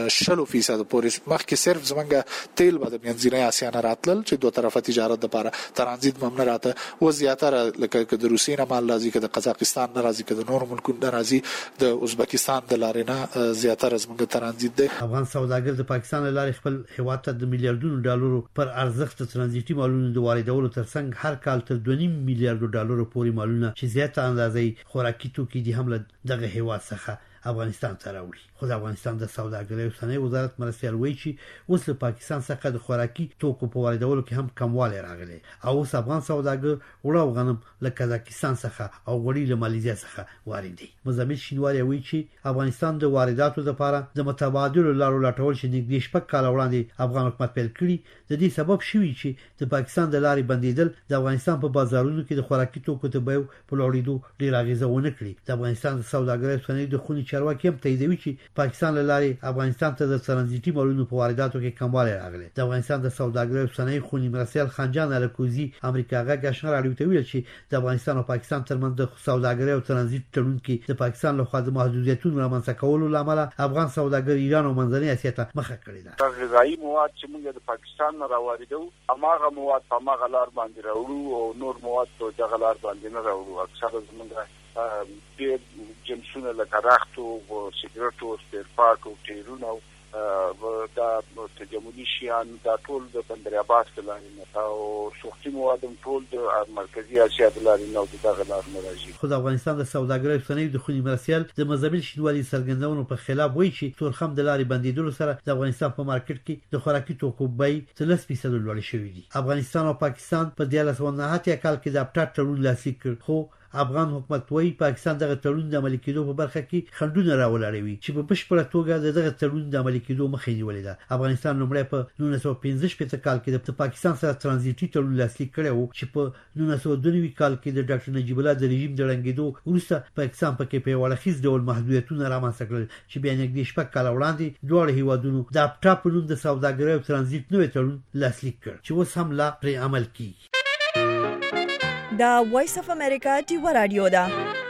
20% پورې مخکې صرف زمونږ تیل به د منځنۍ اسیا نه راتلل چې دوه طرفه تجارت لپاره ترانزیت هم نه راته و زیاتره لکه د روسیې نه مال راځي که د قزاقستان ناراضي که د نور ملکونو ناراضي د ازبکستان د لارې نه زیاتره زموږ ترانزیت دی. افغان سوداګر د پاکستان له لارې خپل هیواد ته د میلیارډونو ډالرو پر ارزښت ترانزیتي مالونو د واردولو ترڅنګ هر کال تر 2.5 میلیارډ ډالرو پورې مالونه چې زیاته اندازې خوراکي توکي دي هم له دغه هیواد څخه افغانستان ته راوړي. خو د افغانستان د سوداګرۍ او صنایعو وزارت مرستیال وایي چې اوس له پاکستان څخه د خوراکي توکو په واردولو کې هم کموالی راغلی او اوس افغان سوداګر وړه او غنم له قزاقستان څخه او غوړي له مالیزیا څخه واردوي. مزمل شینواری وایي چې افغانستان د وارداتو لپاره د متبادلو لارو لټول چې نږدې 6 کاله وړاندې افغان حکومت پیل کړي د دې سبب شوي چې د پاکستان د لارې بندیدل د افغانستان په بازارونو کې د خوراکي توکو د بیو په لوړېدو ډېر اغیزه ونه کړي. د افغانستان د سوداګرۍ او صنایعو د خونې چارواکي هم تاییدوي چې پاکستان له لارې افغانستان ته د ترانزیتي مالونو په وارداتو کې کموالی راغلی. د افغانستان د سوداګرۍ او صنایعو خونې مرستیال خانجان الکوزي امریکا غږ آشنا راډیو ته ویل چې د افغانستان او پاکستان ترمنځ د سوداګرۍ او ترانزیت تړون کې د پاکستان لخوا د محدودیتونو رامنځته کولو له امله افغان سوداګر ایران او منځنۍ اسیا ته مخه کړې ده. غذایي مواد چې موږ د پاکستان نه راوړو هماغه مواد په هماغه لار باندې راوړو او نور مواد په دغه لار باندې نه راوړو. اکثره زموږ ډېر جنسونه لکه رختو او سیګریټو سپیر پارټ او ټیرونه دا تجملي شیان دا ټول د بندر عباس د لارې نه او سوختي مواد هم ټول د مرکزي اسیا د لارې نه او دغه لار نه راځي. خو د افغانستان د سوداګرۍ او صنایعو د خونې مرستیال د مزمل شینواري څرګندونو په خلاف وایي چې تورخم د لارې بندیدلو سره د افغانستان په مارکیټ کې د خوراکي توکو بیې تر 10% لوړې شوې دي. افغانستان او پاکستان په 1999 کال کې د اپټا تړون لاسلیک کړ خو افغان حکومت وایي پاکستان دغه تړون د عملي کېدو په برخه کې خنډونه راولاړوي چې په بشپړه توګه دغه تړون د عملي کېدو مخه نیولې ده. افغانستان لومړی په 1915 کال کې د پاکستان سره ترانزیتي تړون لاسلیک کړی و چې په 1992 کال کې د ډاکټر نجیب الله د رژیم د ړنګېدو وروسته پاکستان پکې په وړاندیز ډول محدودیتونه رامنځته کړل چې بیا نږدې 6 کال وړاندې دواړه هیوادونو د اپټا په نوم د سوداګرۍ او ترانزیت نوی تړون لاسلیک کړ چې اوس هم لا پرې عمل کیږي. دا وایس اف امریکا ډیو رادیو ده.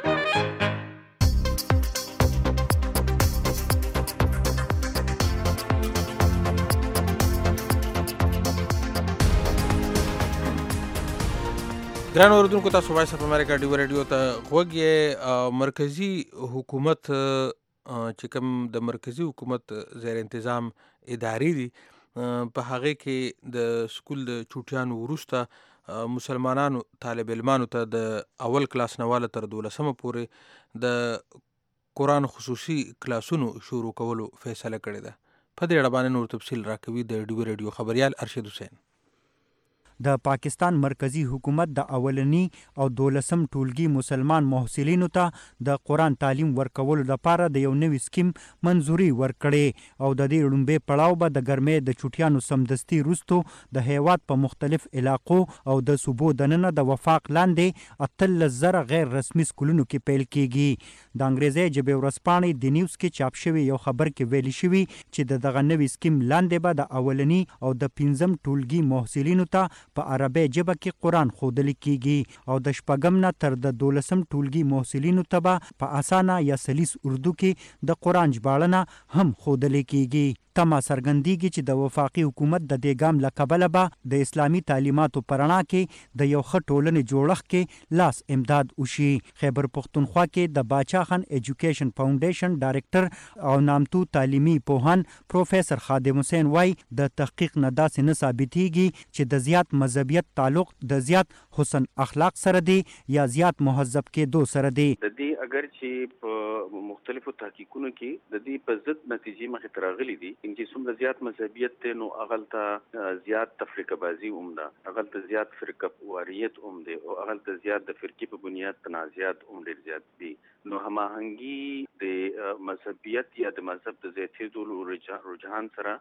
ګران اوردونکو تاسو وایس اف امریکا ډیو رادیو ته غوږ یې. مرکزی حکومت چې کوم د مرکزی حکومت زیر انتظام ادارې دي په هغه کې د سکول د چوټیانو وروسته مسلمانانو طالب علمانو ته د اول کلاس نواله تر 12مه پورې د قرآن خصوصي کلاسونو شروع کولو فیصله کړې ده. په دې اړه باندې نور تفصیل راکوي د ډیو رادیو خبریال ارشد حسین. د پاکستان مرکزی حکومت د اولنی او 12 ټولګي مسلمان محصلینو ته د قرآن تعلیم ورکولو لپاره د یو نوي سکیم منځوري ورکړې او د دې لومړی پړاو به د ګرمۍ د چټیانو سمدستي وروستو د هیواد په مختلف علاقو او د صوبو دننه د وفاق لاندې 13,000 غیر رسمي سکولونو کې پیل کیږي. د انګریزي ژبې ورځپاڼې د نیوز کې چاپ شوی یو خبر کې ویل شوی چې دغه نوي سکیم لاندې به د اولنی او د 15 ټولګي محصلینو ته په عربي ژبه کې قرآن ښودل کیږي او د 4 نه تر د 12 ټولګي محصلینو ته به په اسانه یا سلیس اردو کې د قرآن ژباړنه هم ښودل کیږي. تمه څرګندېږي چې د وفاقي حکومت د دې ګام له کبله به د اسلامي تعلیماتو په رڼا کې د یو ښه ټولنې جوړښت کې لاس امداد وشي. خیبر پښتونخوا کې د باچا خان ایجوکیشن فاونډیشن ډایرکټر او نامتو تعلیمي پوهان پروفیسور خادم حسین وای د تحقیق نه داسې نه ثابتېږي چې د زیات مذهبیت تعلق د زیات حسن اخلاق سره دی یا زیات مهذب کېدو سره دی. د دې اگر چې په مختلفو تحقیقونو کې د دې په ضد نتیجې مخې ته راغلي دي چې څومره زیات مذهبیت دی نو هغلته زیات تفریقه بازي هم ده، هغلته زیات فرقه واریت هم دی او هغلته زیات د فرقې په بنیاد تنازعات هم ډېر زیات دي. نو هماهنګي د مذهبیت یا د مذهب د زیاتېدو رجحان سره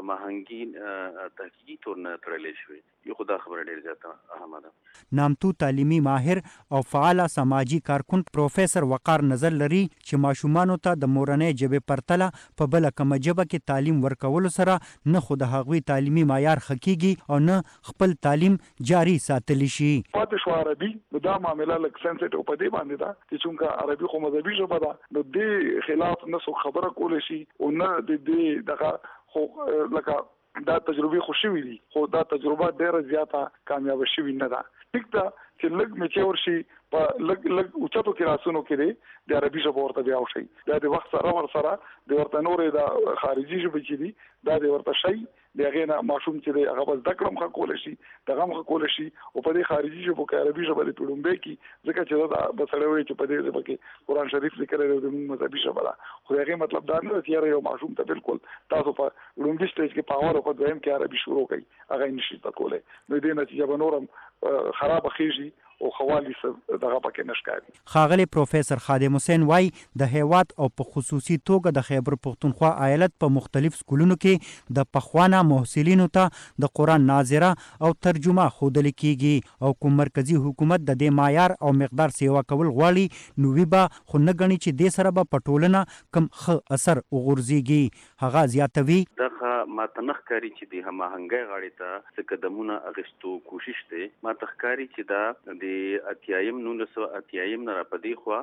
هماهنګي تحقیقي تور نه تړلی شوی. یو خدا خبره ډېر زیاته اهمه ده. نامتو تعلیمي ماهر او فعال سماجی کارکون پروفیسور وقار نظر لري چې ماشومانو ته د مورنۍ ژبې پرتله په بل کومه ژبه کې تعلیم ورکولو سره نه خو د هغوی تعلیمي معیار ښه کیږي او نه خپل تعلیم جاری ساتلی شي. پاتې شو عربي دا معامله لږ سنسټیو په دې باندې ده چې څنګه عربي خو مذهبي ژبه ده نو دې خلاف نه څوک خبره کولی شي او نه د دې دغه خو لکه دا تجربه خو شوي دي خو دا تجربه ډېره زیاته کامیاب شوي نه ده. ټیک ده چې لږ میچور شي په لږ اوچتو کلاسونو کې دی د عربي ژبه ورته بیا وشي دا د وخت سره ورسره د ورته نورې د خارجي ژبې چې دي دا د ورته شي د هغې نه ماشوم چې دی هغه به زده کړه هم ښه کولی شي دغه هم ښه کولی شي او په دې خارجي ژبو کې عربي ژبه د لومبۍ کې ځکه چې دا به سړی وایي چې په دې ژبه کې قرآن شریف لیکلی دی زموږ مذهبي ژبه ده خو د هغې مطلب دا نه ده چې یاره یو ماشوم ته بالکل تاسو په لومبي سټیج کې په اول او په دویم کې عربي شروع کوي هغه یې نشي زده کولی نو دې نتیجه به نور هم خرابه خیږي او خوالي دغه پکې نشکاري. ښاغلی پروفیسور خادم حسین وای د هیواد او په خصوصي توګه د خیبر پښتونخوا ایالت په مختلف سکولونو کې د پخوانه محصلینو ته د قرآن ناظره او ترجمه ښودل کیږي او کوم مرکزی حکومت د دې معیار او مقدار سیوا کول غواړي نو وی به خو نه ګڼي چې دې سره به په ټولنه کم ښه اثر وغورځېږي. هغه زیاتوي دغه ماته نه ښکاري چې د هماهنګۍ غاړې ته څه قدمونه اخیستو کوشش دی. ماته ښکاري چې دا د اتیایم 1980 نه راپدې خوا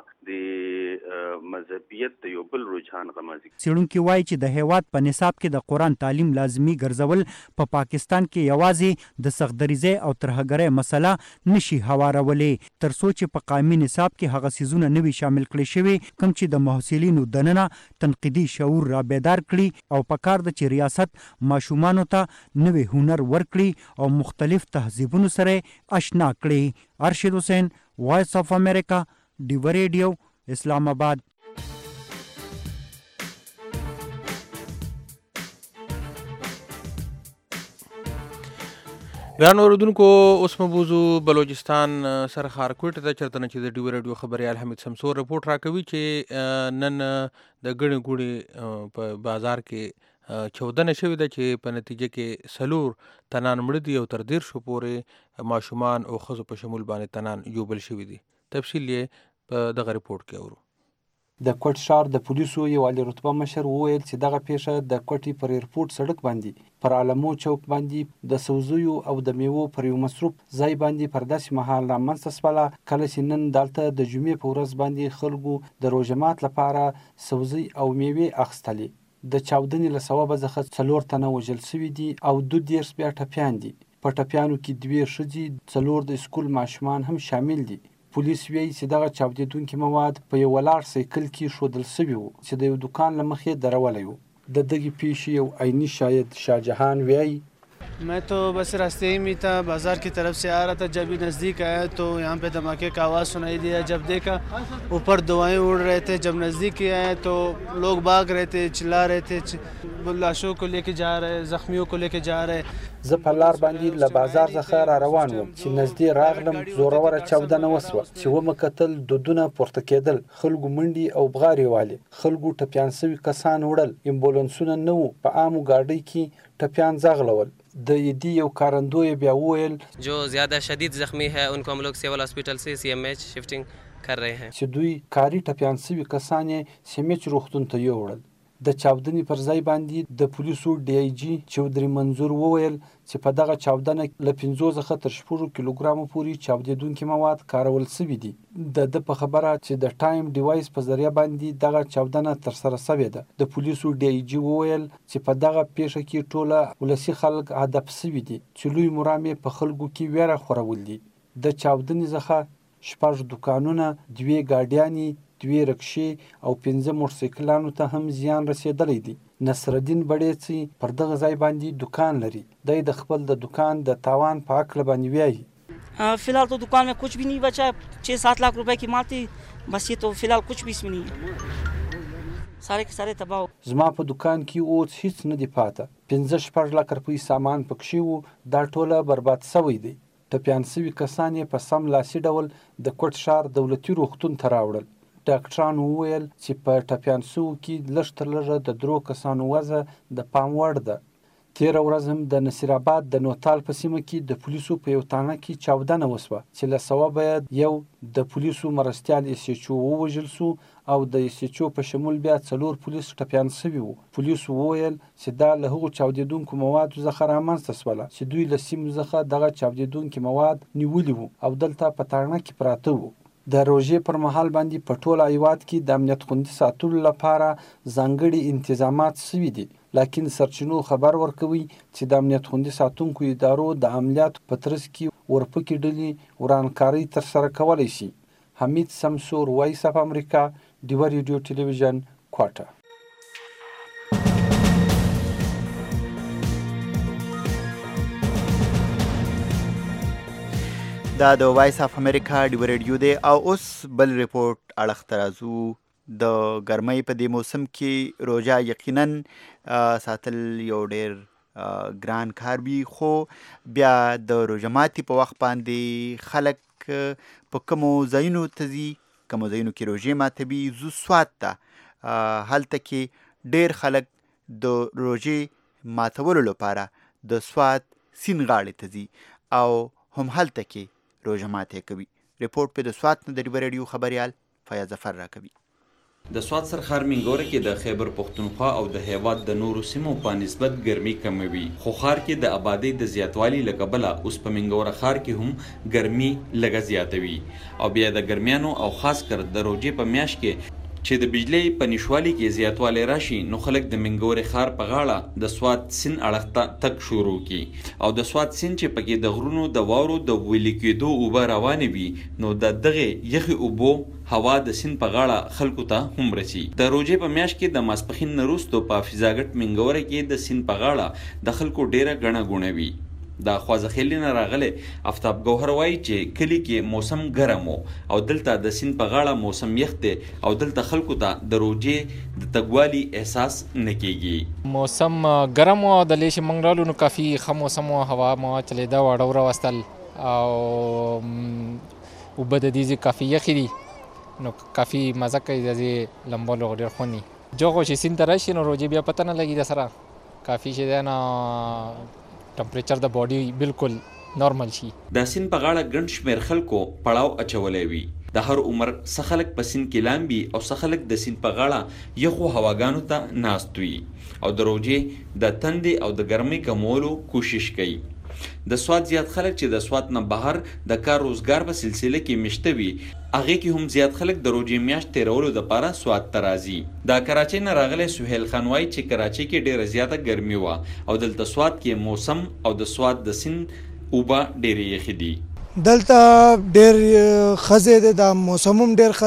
د مذهبیت د یو بل رجحان غمازي. څېړونکي وایي چې د هیواد په نصاب کې د قرآن تعلیم لازمي ګرځول په پاکستان کې یوازې د سختدریزۍ او ترهګرۍ مسله نشي هوارولې تر څو چې په قومي نصاب کې هغه څیزونه نه وي شامل کړي شوي کوم چې د محصلینو دننه تنقیدي شعور را بیدار کړي او په کار ده چې ریاست ماشومانو ته نوې هنر ورکړي او مختلف تهذیبونو سره آشنا کړي. ارشد حسین وائس آف امریکا ډیو ریډیو اسلام آباد. ګران اوریدونکو اوس مبوزو بلوچستان سره خارکوټ ته چرته نه چې د ډیو ریډیو خبريال حمید سمسور رپورټ راکوي چې نن د ګڼې ګوڼې په بازار کې 14 شوې ده چې په نتیجه کې سلور تنان مړه دي او تر 13 پورې ماشومان او ښځو په شمول باندې تنان یوبل شوي دي. تفصیل یې په دغه رپورټ کې اورو. د کوټ ښار د پولیسو یو عالی رتبه مشر وویل چې دغه پیښه د کوټې پر ایرپورټ سړک باندې پر عالمو چوک باندې د سوزیو او د میوو پر یو مصروف ځای باندې پر داسې مهال رامنځته شوله کله چې نن دلته د جمعې په ورځ باندې خلکو د روژه مات لپاره سوزي او میوې اخیستلې. د چاودنې له سببه څخه 4 تنه وژل شوي دي او 22 بیا ټپیان دي. په ټپیانو کې 2 ښځې 4 د سکول ماشومان هم شامل دي. پولیس وایي چې دغه چاودېدونکي مواد په یو ولاړ سایکل کې ښودل شوي وو چې د یو دکان له مخې درولی و. د دغې پیښې یو عیني شاهد شاه جهان وایي मैं तो बस रास्ते ही में था, बाजार की तरफ से आ रहा था। जब भी नज़दीक आया तो यहाँ पे धमाके का आवाज़ सुनाई दिया। जब देखा ऊपर धुआएं उड़ रहे थे। जब नज़दीक आए तो लोग भाग रहे थे, चिल्ला रहे थे, लाशों को लेके जा रहे, जख्मियों को लेके जा रहे। زه په لار باندې له بازار څخه را روان وم چې نږدې راغلم، زوروره چاودنه وسوه چې ومه کتل دودونه پورته کېدل، خلکو منډې او بغارې والې، خلکو ټپیان سوي کسان وړل، امبولانسونه نه وو، په عامو ګاډۍ کې ټپیان ځغلول. د یدي یو کارندوی بیا وویل جو زیاده شدید زخمی ہے ان کو हम लोग सिविल हॉस्पिटल से CMH शिफ्टिंग कर रहे हैं. چې دوی کاری ټپیان سوي کسان یې CMH روغتون ته یوړل. د چاودنې پر ځای باندې د پولیسو DIG چودري منظور وویل چې په دغه چاودنه له 15 څخه تر 16 کیلوګرامو پورې چاودېدونکي مواد کارول سوي دي. د په خبره چې د ټایم ډیوایس په ذریعہ باندې دغه چاودنه ترسره سوې ده. د پولیسو DIG وویل چې په دغه پیښه کې ټوله ولسي خلک هدف سوي دي چې لوی مرامې په خلکو کې ویره خورول دي. د چاودنې څخه 6 دکانونه، 2 ګاډیانې، 2 رکشې او 15 موټرسایکلانو ته هم زیان رسیدلی دی. نصرالدین بډیڅي پر دغه ځای باندې دکان لري. دی د خپل د دکان د تاوان په هکله باندې وایي. फिलहाल तो दुकान में कुछ भी नहीं बचा, 6-7 लाख रुपए की माल थी, बस ये तो फिलहाल कुछ भी इसमें नहीं है, सारे के सारे तबाह. زما په دکان کې اوس هیڅ نه دی پاته. 15-16 لک روپۍ سامان پکښې وو، دا ټوله برباد سوی دی. ټپیان سوي کسان یې په سم لاسي ډول د کوټ ښار دولتي روغتون ته راوړل. ډاکټرانو وویل چې په ټپیان سوو کې لږ تر لږه د 3 کسانو وضع د پام وړ ده. تېره ورځ هم د نصیر آباد د نوتال په سیمه کې د پولیسو په یو تانه کې چاودنه وسوه چې له سوابه یو د پولیسو مرستیال SHO ووژل سو او د SHO په شمول بیا 4 پولیس ټپیان سوي وو. پولیسو وویل چې دا له هغو چاودېدونکو موادو څخه رامنځته سوله چې دوی له سیمو څخه دغه چاودېدونکي مواد نیولي وو او دلته په تاڼه کې پراته وو. د روژې پر مهال باندې په ټول هیواد کې د امنیت خوندي ساتلو لپاره ځانګړي انتظامات سوي دي. لکن سرچینو خبر ورکوي چې د امنیت خوندي ساتونکو ادارو د عملیاتو په ترڅ کې ورپکې ډلې ورانکاري ترسره کولی شي. حمید سمسور، وایس اف امریکا، ډیوه ریډیو ټلویزیون، کوټه. دا د وایس اف امریکا ډیوه ریډیو دی. او اوس بل ریپورت اړخ ته راځو. د ګرمۍ په دې موسم کې روژه یقینا ساتل یو ډېر ګران کار وي، خو بیا د روژه ماتي په وخت باندې خلک په کومو ځایونو ته ځي، کومو ځایونو کې روژې ماتوي. زو سوات ته هلته کې ډېر خلک د روژې ماتولو لپاره د سوات سیند غاړې ته ځي او هم هلته کې روژه ماتې کوي. ریپورت په د سوات نه د ډیوه ریډیو خبریال فیاض ظفر راکوي. د سوات سرخار منګوره کې د خیبر پښتونخوا او د هیواد د نورو سیمو په نسبت ګرمي کموي، خو ښار کې د آبادۍ د زیاتوالي له کبله اوس په منګوره ښار کې هم ګرمي لږه زیاتوي. او بیا د ګرمیانو او خاص کر د روژې په میاشت کې چې د بجلی په نشوالي کې زیاتوالی راشي، نو خلک د منګورې ښار په غاړه د سوات سیند اړخ ته تګ شروع کړي. او د سوات سیند چې پکې د غرونو د واورو د ویلي کېدو اوبه روانې وي، نو د دغې یخې اوبو هوا د سیند په غاړه خلکو ته هم رسي. د روژې په میاشت کې د ماسپښین نه وروستو په حافظاګټ منګوره کې د سیند په غاړه د خلکو ډیره ګڼه ګوڼه وي. د خوازخیلي نه راغلی افتاب ګوهر وایي چې کلي کې موسم ګرم و او دلته د سیند په غاړه موسم یخ دی او دلته خلکو ته د روژې د تګوالي احساس نه کیږي. موسم ګرم و، د لیشې موږ رالو نو کافي ښه موسم و، هوا مو چلېده، واړه وراوستل او اوبه د دې ځای کافي یخې دي، نو کافي مزه کوي د دې لمبولو ډېر خوند وي. جو خو چې سیند ته راشي نو روژې بیا پته نه لګي د سره کافي چې دی نو ټمپریچر د باډي بالکل نارمل شي. د سیند په غاړه ګڼ شمېر خلکو پړاو اچولی وي. د هر عمر څه خلک په سیند کې لامبي او څه خلک د سیند په غاړه یخو هواګانو ته ناست وي او د روژې د تندې او د ګرمۍ کمولو کوشش کوي. د سوات زیات خلک چې د سوات نه بهر د کار روزګار په سلسله کې مشته وي، هغې کې هم زیات خلک د روژې میاشت تېرولو دپاره سوات ته راځي. د کراچۍ نه راغلی سهیل خان وایي چې کراچۍ کې ډېره زیاته ګرمي وه او دلته سوات کې موسم او د سوات د سیند اوبه ډېرې یخې دي. دلته ډېر ښه ځای دی، دا موسم هم ډېر ښه دی،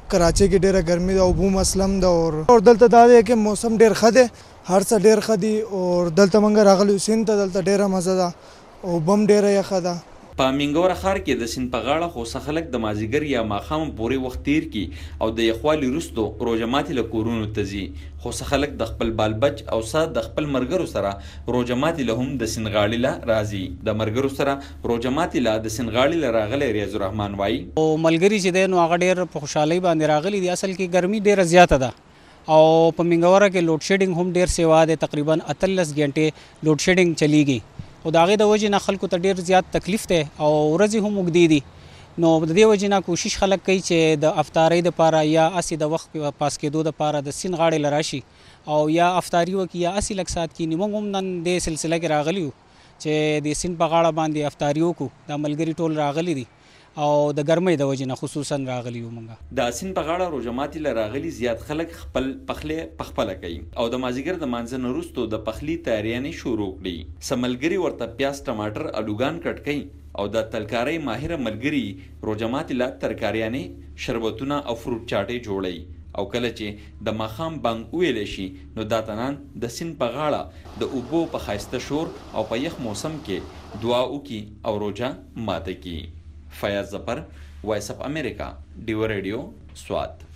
کراچي کې ډیره ګرمي ده او بو مسلم ده او دلته دا دی چې موسم ډیر ښه دی هر څه ډیر ښه دي او دلته موږ راغلو سیند ته دلته ډیره مزه ده او بم ډیره یخه ده په منګوره ښار کې د سیند په غاړه خو څه خلک د مازیګر یا ماښام پورې وخت تیر کی او د یخوالي وروستو روژه ماتي له کورونو ته ځي خو څه خلک د خپل بالبچ او څه د خپل ملګرو سره روژه ماتي له هم د سیند غاړې له راځي د ملګرو سره روژه ماتي له د سیند غاړې له راغلی ریاض الرحمن وایي او ملګري چې دی نو هغه ډېر په خوشحالۍ باندې راغلي دي اصل کې ګرمي ډېره زیاته ده او په منګوره کې لوډ شیډینګ هم ډېر سیوا دی تقریبا 18 غنټې لوډ شیډینګ چلیږي او د هغې د وجې نه خلکو ته ډېر زیات تکلیف دی او ورځې هم اوږدې دي نو د دې وجې نه کوشش خلک کوي چې د افطارۍ دپاره یا اسې د وخت پاس کېدو دپاره د سیند غاړې له راشي او یا افطاري وکړي یا اسې لږ ساعت کښېني موږ هم نن دې سلسله کې راغلي یو چې د سیند په غاړه باندې افطاري وکړو دا ملګري ټول راغلي دي او د ګرمۍ د وجې نه خصوصا راغلي یو موږ د سیند په غاړه روژه ماتي له راغلي زیات خلک خپل پخلی پخپله کوي او د مازیګر د مانځه نه وروستو د پخلي تیاریانې شروع کړي څه ملګري ورته پیاز ټماټر الوګان کټ کوي او د تلکارۍ ماهره ملګري روژه ماتي له ترکاریانې شربتونه او فروټ چاټې جوړوي او کله چې د ماښام بانګ وویلی شي نو دا تنان د سیند په غاړه د اوبو په ښایسته شور او په یخ موسم کې دعا وکړي او روژه ماته کړي. فیاض ظفر، وایس اف امریکا، ډیو ریډیو، سوات.